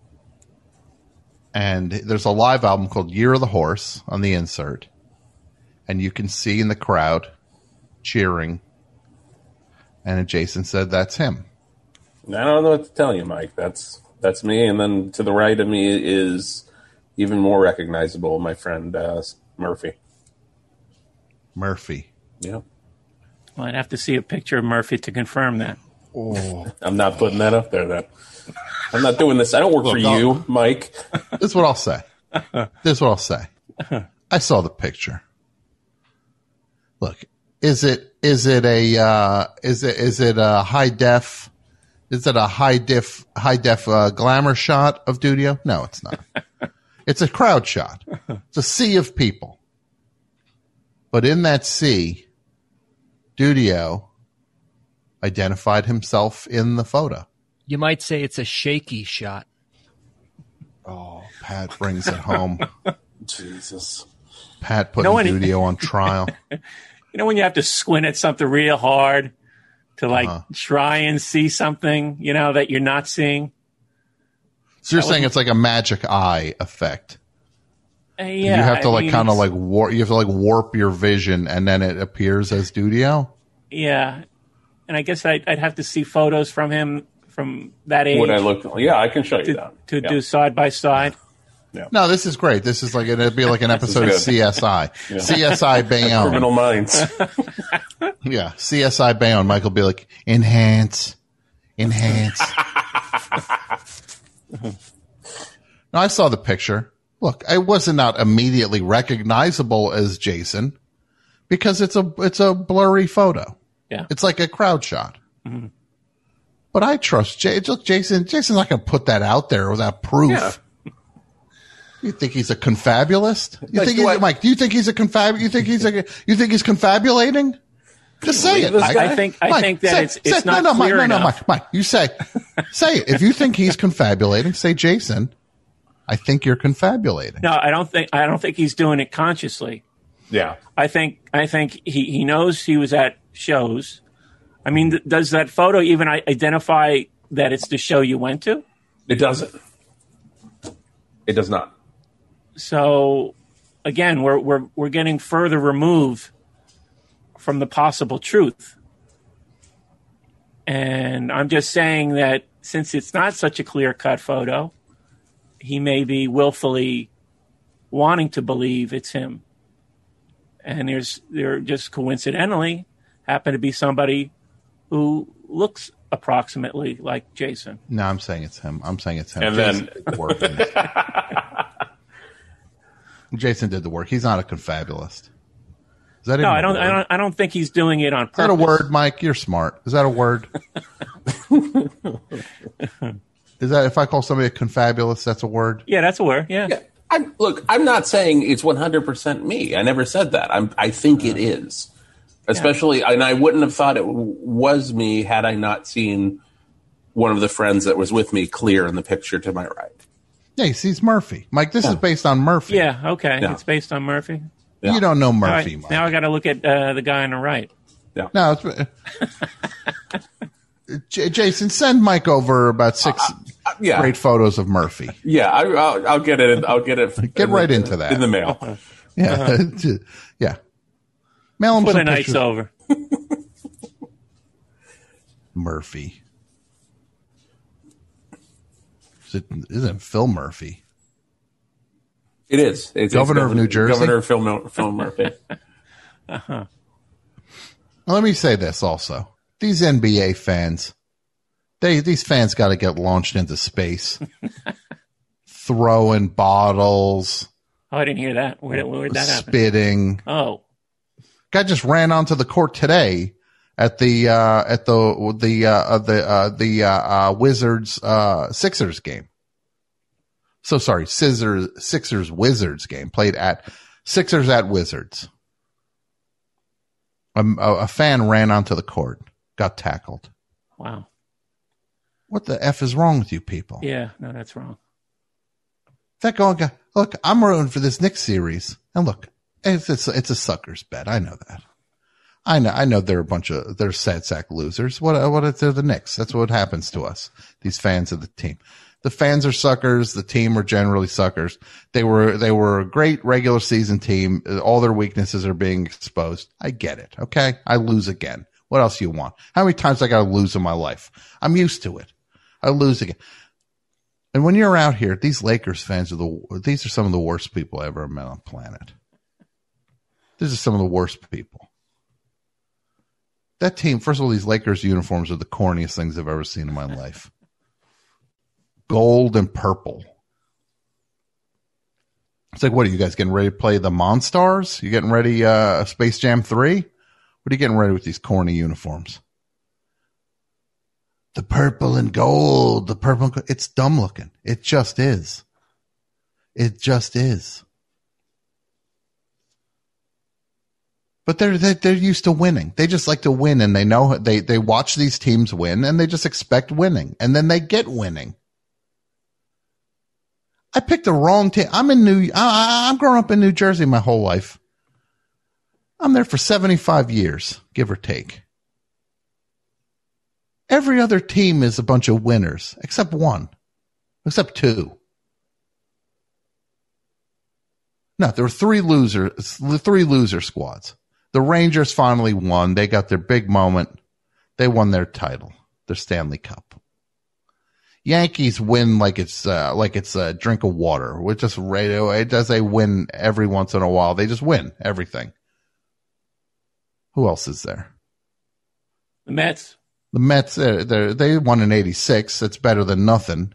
And there's a live album called Year of the Horse on the insert. And you can see in the crowd cheering. And Jason said, that's him. I don't know what to tell you, Mike. That's that's me. And then to the right of me is even more recognizable, my friend uh, Murphy. Murphy. Yeah. Well, I'd have to see a picture of Murphy to confirm that. Oh. I'm not putting that up there, then. I'm not doing this. I don't work Look, for I'll, you, Mike. This is what I'll say. This is what I'll say. I saw the picture. Look, is it is it a uh, is it is it a high def? Is it a high def high def uh, glamour shot of Dudio? No, it's not. It's a crowd shot. It's a sea of people. But in that sea, Dudio identified himself in the photo. You might say it's a shaky shot. Oh, Pat brings it home. Jesus. Pat putting you know Dudio on trial. You know when you have to squint at something real hard to like uh-huh. try and see something, you know, that you're not seeing? So you're that saying was... it's like a magic eye effect. Uh, yeah. You have to I like kind of like warp, you have to like warp your vision and then it appears as Dudio? Yeah. And I guess I'd, I'd have to see photos from him from that age. Would I look? Yeah, I can show you to, that. To yeah. do side by side. Yeah. No, this is great. This is like it'd be like an episode of C S I. Yeah. C S I Bayonne. Criminal Minds. Yeah, C S I Bayonne. Mike will be like, enhance, enhance. No, I saw the picture. Look, I was not immediately recognizable as Jason because it's a it's a blurry photo. Yeah, it's like a crowd shot. Mm-hmm. But I trust Jay. Look, Jason. Jason's not going to put that out there without proof. Yeah. You think he's a confabulist? You like, think he's, I, Mike? Do you think he's a confab? You think he's a? You think he's confabulating? Just say it. I, I think. I Mike, think that say, it's it's say, not no, no, clear Mike, no, enough. no, Mike, Mike, you say, say it. If you think he's confabulating, say, Jason, I think you're confabulating. No, I don't think. I don't think he's doing it consciously. Yeah. I think. I think he, he knows he was at shows. I mean, th- does that photo even I- identify that it's the show you went to? It doesn't. It does not. So, again, we're we're we're getting further removed from the possible truth. And I'm just saying that since it's not such a clear-cut photo, he may be willfully wanting to believe it's him. And there's there just coincidentally happen to be somebody who looks approximately like Jason. No, I'm saying it's him. I'm saying it's him. And Jason then- did the work. Jason did the work. He's not a confabulist. Is that No, even I a don't. word? I don't. I don't think he's doing it on Is that a purpose. word, Mike? You're smart. Is that a word? Is that if I call somebody a confabulist, that's a word? Yeah, that's a word. Yeah. Yeah. I'm, look, I'm not saying it's one hundred percent me. I never said that. I'm, I think it is. Especially, and I wouldn't have thought it w- was me had I not seen one of the friends that was with me clear in the picture to my right. Yeah, he sees Murphy. Mike, this Yeah. is based on Murphy. Yeah. Okay. Yeah. It's based on Murphy. Yeah. You don't know All Murphy, right, Mike. now I got to look at uh, the guy on the right. No, it's, J- Jason, send Mike over about six Uh, yeah. great photos of Murphy. Yeah, I, I'll, I'll get it. I'll get it. Get in right the, into that. in the mail. Yeah, yeah. Mail him Put some a nice pictures. over. Murphy. Is it, isn't it Phil Murphy? It is. It's, Governor it's of New Jersey? Governor Phil, Mil- Phil Murphy. Uh-huh. Well, let me say this also. These N B A fans, they these fans got to get launched into space. Throwing bottles, Oh, I didn't hear that. Where, where did that happen? spitting. Oh, Guy just ran onto the court today at the uh, at the the uh, the uh, the uh, uh, Wizards uh, Sixers game. So sorry, Scissors Sixers Wizards game played at Sixers at Wizards. A, a, a fan ran onto the court, got tackled. wow. What the F is wrong with you people? Yeah, no, that's wrong. That going, guy, look, I'm rooting for this Knicks series, and look, it's it's, it's a sucker's bet. I know that. I know, I know they're a bunch of they're sad sack losers. What what they're the Knicks? That's what happens to us. These fans of the team. The fans are suckers. The team are generally suckers. They were they were a great regular season team. All their weaknesses are being exposed. I get it. Okay, I lose again. What else you want? How many times I got to lose in my life? I'm used to it. I lose again. And when you're out here, these Lakers fans are the these are some of the worst people I ever met on the planet. These are some of the worst people. That team, first of all, these Lakers uniforms are the corniest things I've ever seen in my life. Gold and purple. It's like, what are you guys getting ready to play the Monstars? You getting ready, uh, Space Jam three? What are you getting ready with these corny uniforms? The purple and gold, the purple and gold. It's dumb looking. It just is. It just is. But they're, they're, they're used to winning. They just like to win, and they know they, they watch these teams win, and they just expect winning, and then they get winning. I picked the wrong team. I'm in New, I, I'm growing up in New Jersey my whole life. I'm there for seventy-five years, give or take. Every other team is a bunch of winners, except one, except two. No, there were three losers, three loser squads. The Rangers finally won. They got their big moment. They won their title, their Stanley Cup. Yankees win like it's uh, like it's a drink of water. With just radio, it does they win every once in a while. They just win everything. Who else is there? The Mets. The Mets, they they won in eighty-six. That's better than nothing.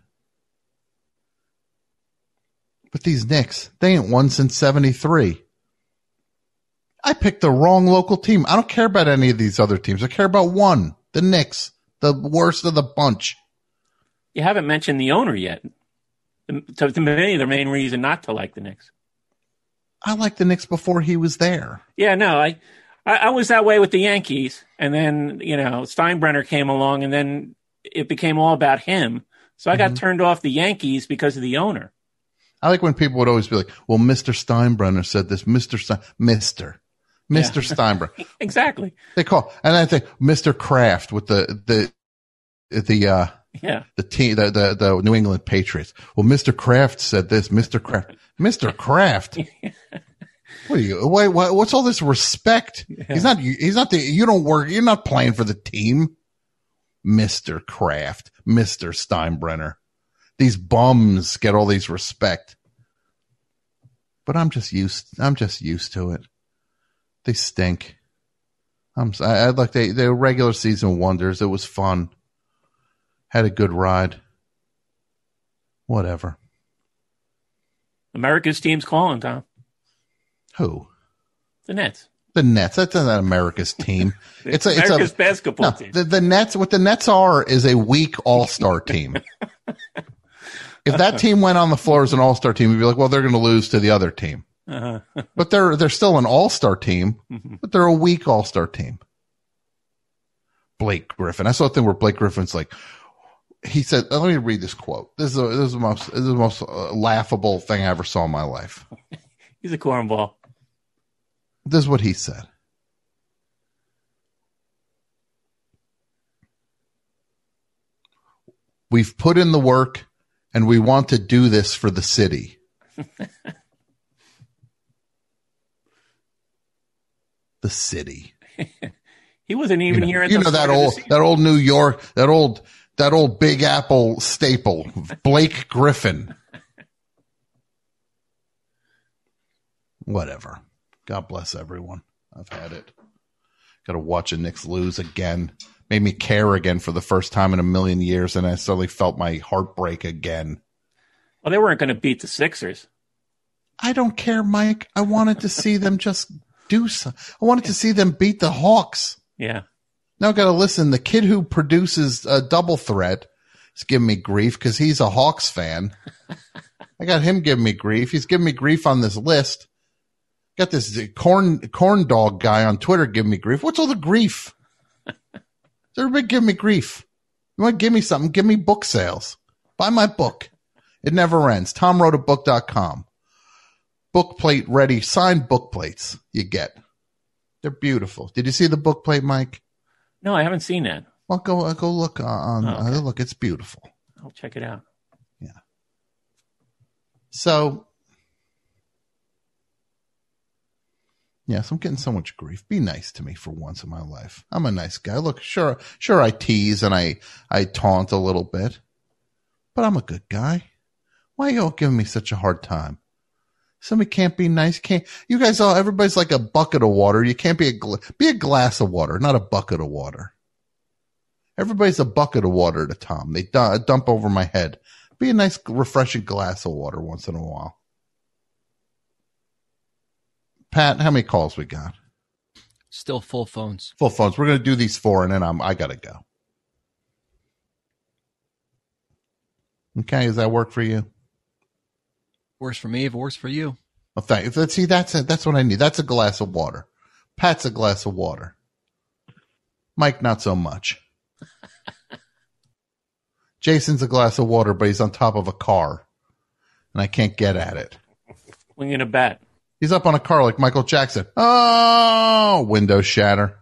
But these Knicks, they ain't won since seventy-three. I picked the wrong local team. I don't care about any of these other teams. I care about one, the Knicks, the worst of the bunch. You haven't mentioned the owner yet. To, to me, the main reason not to like the Knicks. I liked the Knicks before he was there. Yeah, no, I, I, I was that way with the Yankees, and then you know Steinbrenner came along, and then it became all about him. So I got mm-hmm. turned off the Yankees because of the owner. I like when people would always be like, "Well, Mister Steinbrenner said this, Mister Stein, Mister Mister Yeah. Steinbrenner." Exactly. They call, and I think Mister Kraft with the the the uh yeah the team the, the the New England Patriots. Well, Mister Kraft said this, Mister Kraft, Mister Kraft. What are you? Wait, what, what's all this respect? Yeah. He's not. He's not the. You don't work. You're not playing for the team, Mister Kraft, Mister Steinbrenner. These bums get all these respect, but I'm just used. I'm just used to it. They stink. I'm. I, I'd like they. They were regular season wonders. It was fun. Had a good ride. Whatever. America's team's calling, Tom. Who? The Nets. The Nets. That's not America's team. It's, it's a, America's it's a, basketball no, team. The, the Nets. What the Nets are is a weak all-star team. If that team went on the floor as an all-star team, you'd be like, well, they're going to lose to the other team. Uh-huh. But they're they're still an all-star team, mm-hmm. but they're a weak all-star team. Blake Griffin. I saw a thing where Blake Griffin's like, he said, let me read this quote. This is, a, this is the most, this is the most uh, laughable thing I ever saw in my life. He's a cornball. This is what he said. We've put in the work and we want to do this for the city. The city. He wasn't even you know, here at you the know that old that old New York, that old that old Big Apple staple, Blake Griffin. Whatever. God bless everyone. I've had it. Got to watch a Knicks lose again. Made me care again for the first time in a million years, and I suddenly felt my heart break again. Well, they weren't going to beat the Sixers. I don't care, Mike. I wanted to see them just do so. I wanted to see them beat the Hawks. Yeah. Now I got to listen. The kid who produces a Double Threat is giving me grief because he's a Hawks fan. I got him giving me grief. He's giving me grief on this list. Got this corn corn dog guy on Twitter giving me grief. What's all the grief? Everybody give me grief. You want to give me something? Give me book sales. Buy my book. It never ends. tom wrote a book dot com. Book plate ready. Signed book plates you get. They're beautiful. Did you see the book plate, Mike? No, I haven't seen that. Well, go go look on. Oh, okay. uh, look, it's beautiful. I'll check it out. Yeah. So, yes, I'm getting so much grief. Be nice to me for once in my life. I'm a nice guy. Look, sure, sure, I tease and I I taunt a little bit, but I'm a good guy. Why are you all giving me such a hard time? Somebody can't be nice. Can't you guys all? Everybody's like a bucket of water. You can't be a gla- be a glass of water, not a bucket of water. Everybody's a bucket of water to Tom. They d- dump over my head. Be a nice, refreshing glass of water once in a while. Pat, how many calls we got? Still full phones. Full phones. We're going to do these four, and then I'm I got to go. Okay, does that work for you? Works for me if it works for you. Well, thank you. See, that's it. That's what I need. That's a glass of water. Pat's a glass of water. Mike, not so much. Jason's a glass of water, but he's on top of a car, and I can't get at it. Swinging a bat. He's up on a car like Michael Jackson. Oh, window shatter.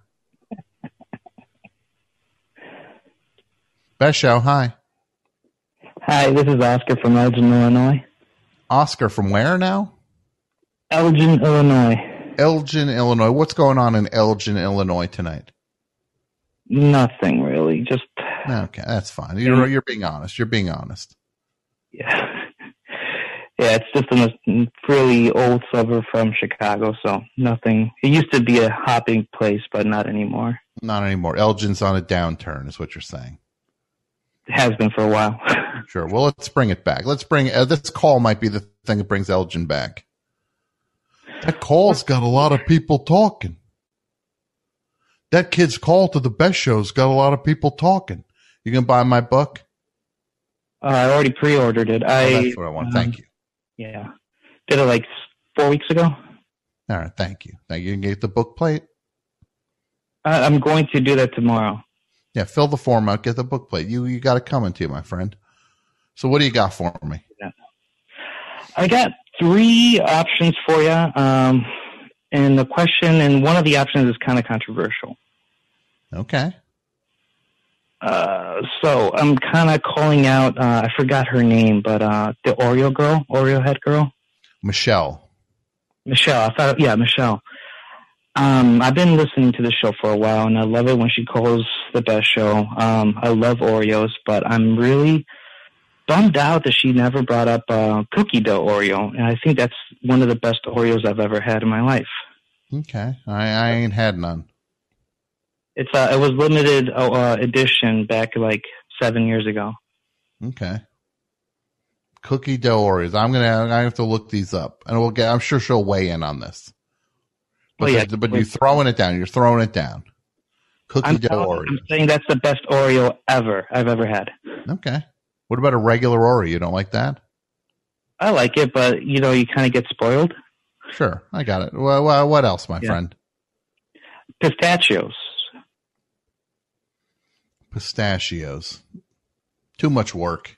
Best show. Hi. Hi, this is Oscar from Elgin, Illinois. Oscar from where now? Elgin, Illinois. Elgin, Illinois. What's going on in Elgin, Illinois tonight? Nothing really. Just okay. That's fine. You're you're being honest. You're being honest. Yeah. Yeah, it's just a really old suburb from Chicago, so nothing. It used to be a hopping place, but not anymore. Not anymore. Elgin's on a downturn, is what you're saying. It has been for a while. Sure. Well, let's bring it back. Let's bring uh, this call might be the thing that brings Elgin back. That call's got a lot of people talking. That kid's call to the best show's got a lot of people talking. You gonna buy my book? Uh, I already pre-ordered it. Oh, I, that's what I want. Um, Thank you. Yeah. Did it like four weeks ago. All right. Thank you. Thank you. You can get the book plate. I, I'm going to do that tomorrow. Yeah, fill the form out. Get the book plate. You you got it coming to you, my friend. So what do you got for me? Yeah. I got three options for you. Um, and the question, and one of the options is kind of controversial. Okay. Uh, so I'm kind of calling out, uh, I forgot her name, but uh, the Oreo girl, Oreo head girl. Michelle. Michelle. I thought, yeah, Michelle. Um, I've been listening to the show for a while, and I love it when she calls the best show. Um, I love Oreos, but I'm really bummed out that she never brought up uh, cookie dough Oreo, and I think that's one of the best Oreos I've ever had in my life. Okay, I, I ain't had none. It's uh, it was limited uh, edition back like seven years ago. Okay. Cookie dough Oreos. I'm gonna. I have to look these up, and we'll get. I'm sure she'll weigh in on this. But, well, yeah, the, but you're throwing it down. You're throwing it down. Cookie I'm dough telling, Oreos. I'm saying that's the best Oreo ever I've ever had. Okay. What about a regular Oreo? You don't like that? I like it, but you know, you kind of get spoiled. Sure, I got it. Well, well what else, my yeah. friend? Pistachios. Pistachios. Too much work.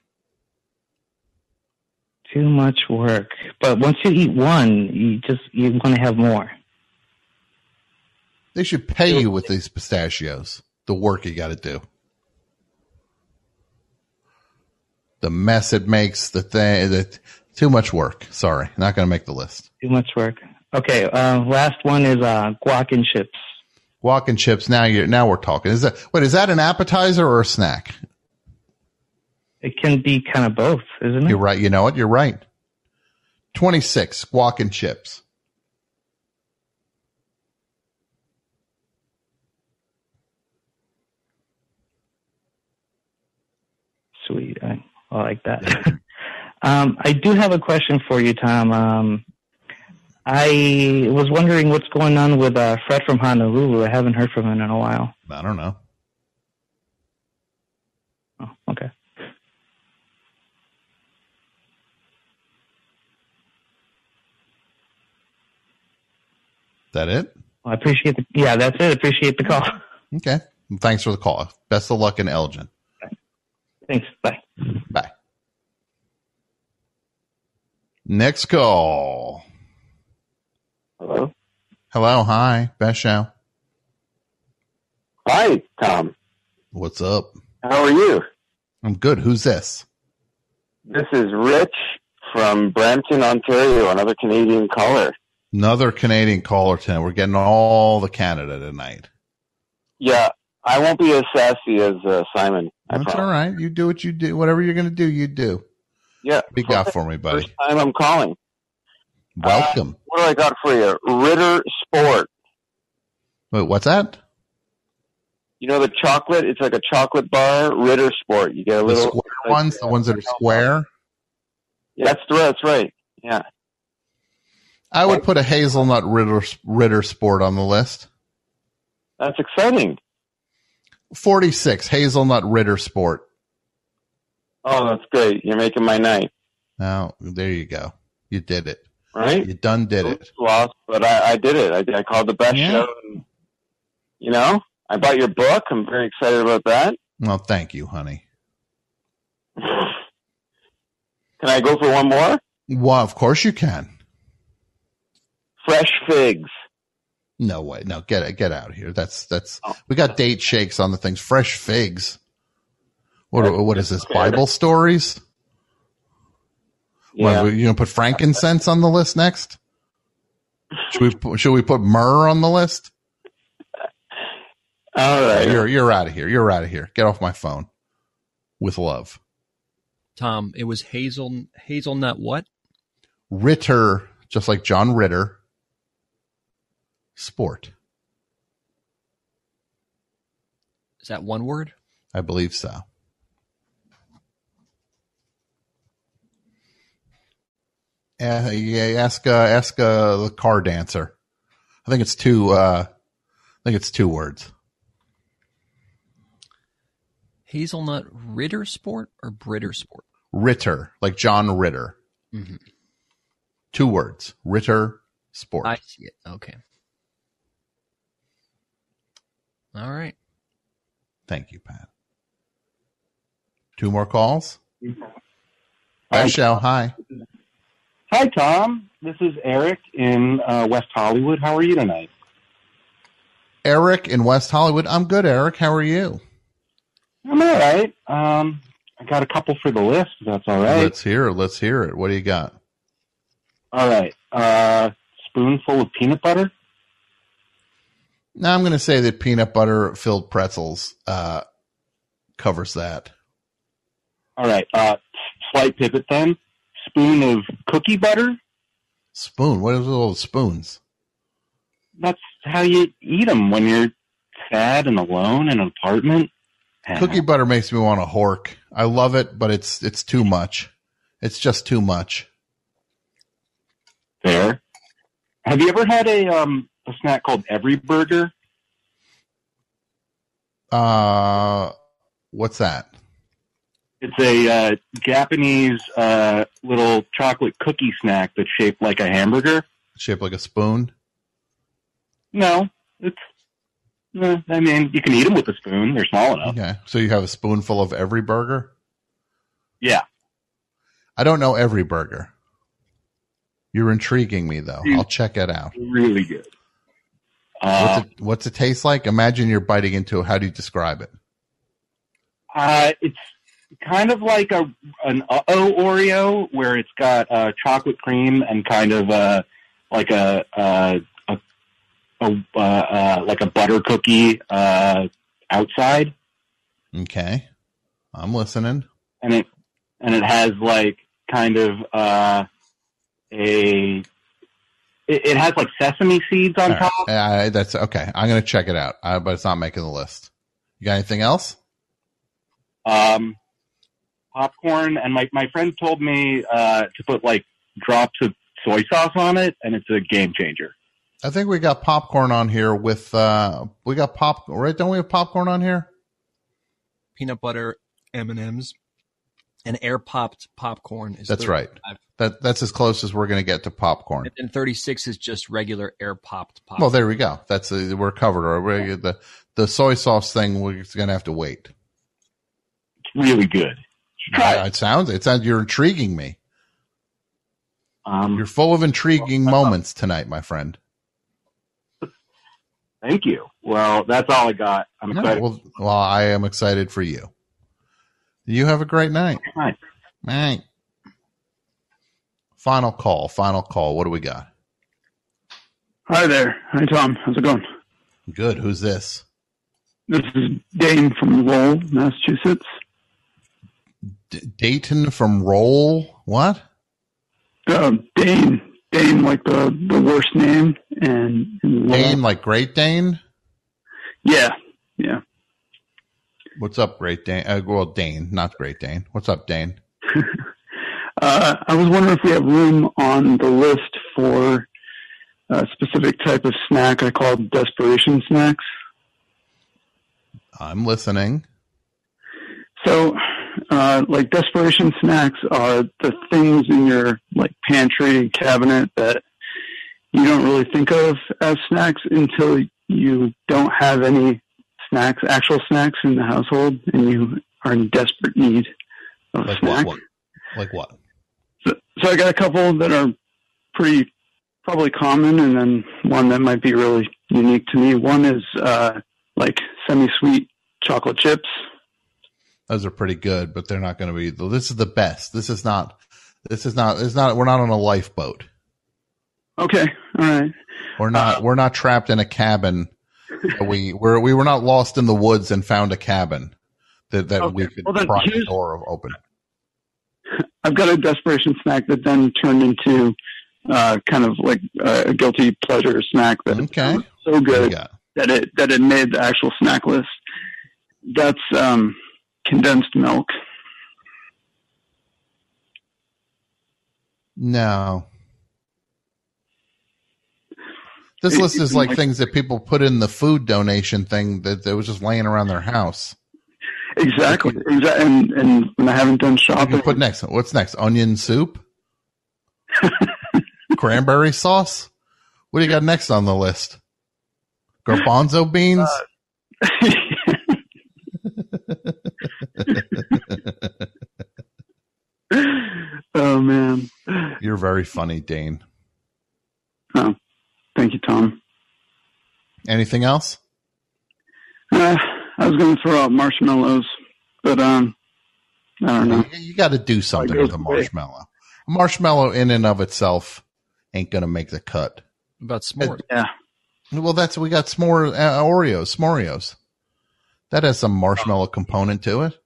Too much work. But once you eat one, you just you want to have more. They should pay you with these pistachios. The work you got to do. The mess it makes, the thing, that too much work. Sorry, not going to make the list. Too much work. Okay, uh, last one is uh, guac and chips. Guac and chips. Now you're now we're talking. Is that what? Is that an appetizer or a snack? It can be kind of both, isn't it? You're right. You know what? You're right. twenty-six guac and chips. Sweet. I, I like that. um, I do have a question for you, Tom. Um, I was wondering what's going on with uh, Fred from Honolulu. I haven't heard from him in a while. I don't know. Oh, okay. Is that it? Well, I appreciate the, yeah, that's it. Appreciate the call. Okay. Well, thanks for the call. Best of luck in Elgin. Thanks. Bye. Bye. Next call. Hello. Hello. Hi. Best show. Hi, Tom. What's up? How are you? I'm good. Who's this? This is Rich from Brampton, Ontario, another Canadian caller. Another Canadian caller tonight. We're getting all the Canada tonight. Yeah, I won't be as sassy as uh, Simon. I That's promise. all right. You do what you do. Whatever you're going to do, you do. Yeah. What you got for me, buddy? First time I'm calling. Welcome. Uh, what do I got for you? Ritter Sport. Wait, what's that? You know the chocolate? It's like a chocolate bar. Ritter Sport. You get a The little square ones, the ones that are square. Yeah, that's that's right. Yeah. I would put a hazelnut Ritter Ritter Sport on the list. That's exciting. forty-six hazelnut Ritter Sport. Oh, that's great. You're making my night. Oh, there you go. You did it. Right? You done did it. Lost, but I, I did it. I, I called the best Yeah. show. And, you know, I bought your book. I'm very excited about that. Well, thank you, honey. Can I go for one more? Well, of course you can. Fresh figs. No way. No, get it. Get out of here. That's that's. We got date shakes on the things. Fresh figs. What what is this? Bible stories? Yeah. What, you gonna put frankincense on the list next? Should we put- should we put myrrh on the list? All right. You're you're out of here. You're out of here. Get off my phone. With love, Tom. It was hazel hazelnut. What? Ritter, just like John Ritter. Sport. Is that one word? I believe so. Uh, yeah, ask uh, ask uh, the car dancer. I think it's two. Uh, I think it's two words. Hazelnut Ritter Sport or Britter Sport? Ritter, like John Ritter. Mm-hmm. Two words. Ritter Sport. I see it. Okay. All right. Thank you, Pat. Two more calls. Hi. Michelle, hi. Hi, Tom. This is Eric in uh, West Hollywood. How are you tonight? Eric in West Hollywood. I'm good, Eric. How are you? I'm all right. Um, I got a couple for the list, if that's all right. Let's hear it. Let's hear it. What do you got? All right. Uh, spoonful of peanut butter. Now I'm going to say that peanut butter filled pretzels uh, covers that. All right. Uh, slight pivot then. Spoon of cookie butter. Spoon? What are those spoons? That's how you eat them when you're sad and alone in an apartment. Cookie butter makes me want to hork. I love it, but it's it's too much. It's just too much. Fair. Have you ever had a um a snack called Every Burger? Uh, what's that? It's a uh, Japanese uh, little chocolate cookie snack that's shaped like a hamburger. Shaped like a spoon? No, it's. Eh, I mean, you can eat them with a spoon. They're small enough. Okay, so you have a spoonful of Every Burger? Yeah. I don't know Every Burger. You're intriguing me, though. I'll check it out. Really good. Uh, what's, it, what's it taste like? Imagine you're biting into it. How do you describe it? Uh, it's kind of like a an uh-oh Oreo, where it's got uh, chocolate cream and kind of uh, like a, uh, a, a uh, uh, like a butter cookie uh, outside. Okay, I'm listening. And it and it has like kind of uh, a it, it has like sesame seeds on All top. right. Uh, that's okay. I'm going to check it out, uh, but it's not making the list. You got anything else? Um, popcorn, and my, my friend told me uh, to put like drops of soy sauce on it, and it's a game changer. I think we got popcorn on here with uh, we got pop right. Don't we have popcorn on here? Peanut butter M and M's and air popped popcorn is That's thirty-five. right. That that's as close as we're going to get to popcorn. And thirty-six is just regular air popped popcorn. Well, there we go. That's uh, we're covered. Or we're, the the soy sauce thing we're going to have to wait. Really good. Uh, it sounds it sounds you're intriguing me. Um, you're full of intriguing moments tonight, my friend. Thank you. Well, that's all I got. I'm No, excited. well, well, I am excited for you. You have a great night. Night. Night. Final call. Final call. What do we got? Hi there. Hi, Tom. How's it going? Good. Who's this? This is Dane from Lowell, Massachusetts. D- Dayton from Roll. What? Uh, Dane. Dane, like the, the worst name. And, and Dane, like Great Dane? Yeah. Yeah. What's up, Great Dane? Uh, well, Dane, not Great Dane. What's up, Dane? uh, I was wondering if we have room on the list for a specific type of snack I call desperation snacks. I'm listening. So, uh, like desperation snacks are the things in your like pantry and cabinet that you don't really think of as snacks until you don't have any snacks, actual snacks in the household, and you are in desperate need of a Like snack. what? what? Like what? So, so I got a couple that are pretty probably common, and then one that might be really unique to me. One is uh, like semi-sweet chocolate chips. Those are pretty good, but they're not going to be. This is the best. This is not. This is not. It's not. We're not on a lifeboat. Okay, all right. We're not. Uh, we're not trapped in a cabin. we we're we were not lost in the woods and found a cabin that that okay. we could well, then, pry the door open. I've got a desperation snack that then turned into uh, kind of like a guilty pleasure snack that okay. was so good that it that it made the actual snack list. That's um, condensed milk. No. This list is like things that people put in the food donation thing that, that was just laying around their house. Exactly. Exactly. And, and when I haven't done shopping. Put next. What's next? Onion soup? Cranberry sauce? What do you got next on the list? Garbanzo beans? Uh, Oh man, you're very funny, Dane. Oh, thank you, Tom. Anything else? Uh, I was going to throw out marshmallows, but um, I don't know. You, you got to do something with a marshmallow. A marshmallow in and of itself ain't going to make the cut. About s'mores? Yeah. Well, that's we got s'more uh, Oreos, s'moreos. That has some marshmallow component to it.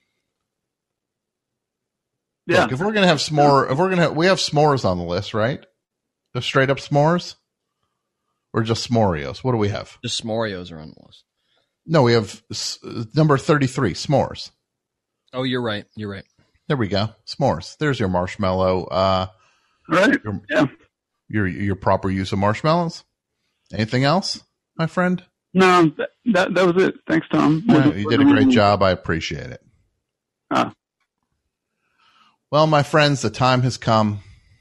Yeah. Look, if we're gonna have s'more, if we're gonna have, we have s'mores on the list, right? Just straight up s'mores, or just s'moreos? What do we have? Just s'moreos are on the list. No, we have s- number thirty-three, s'mores. Oh, you're right. You're right. There we go. S'mores. There's your marshmallow. Uh, right. Your, yeah. Your your proper use of marshmallows. Anything else, my friend? No, that that, that was it. Thanks, Tom. Yeah, you did a great job. I appreciate it. Ah. Well, my friends, the time has come.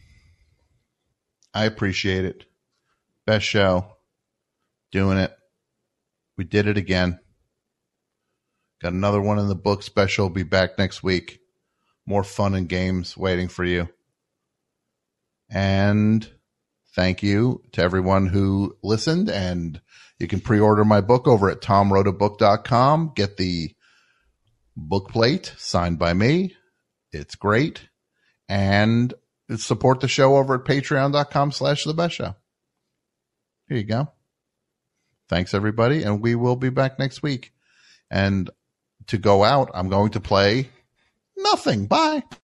I appreciate it. Best show. Doing it. We did it again. Got another one in the book. Special will be back next week. More fun and games waiting for you. And thank you to everyone who listened. And you can pre-order my book over at tom wrote a book dot com. Get the book plate signed by me. It's great. And support the show over at patreon dot com slash the best show. Here you go. Thanks, everybody. And we will be back next week. And to go out, I'm going to play nothing. Bye.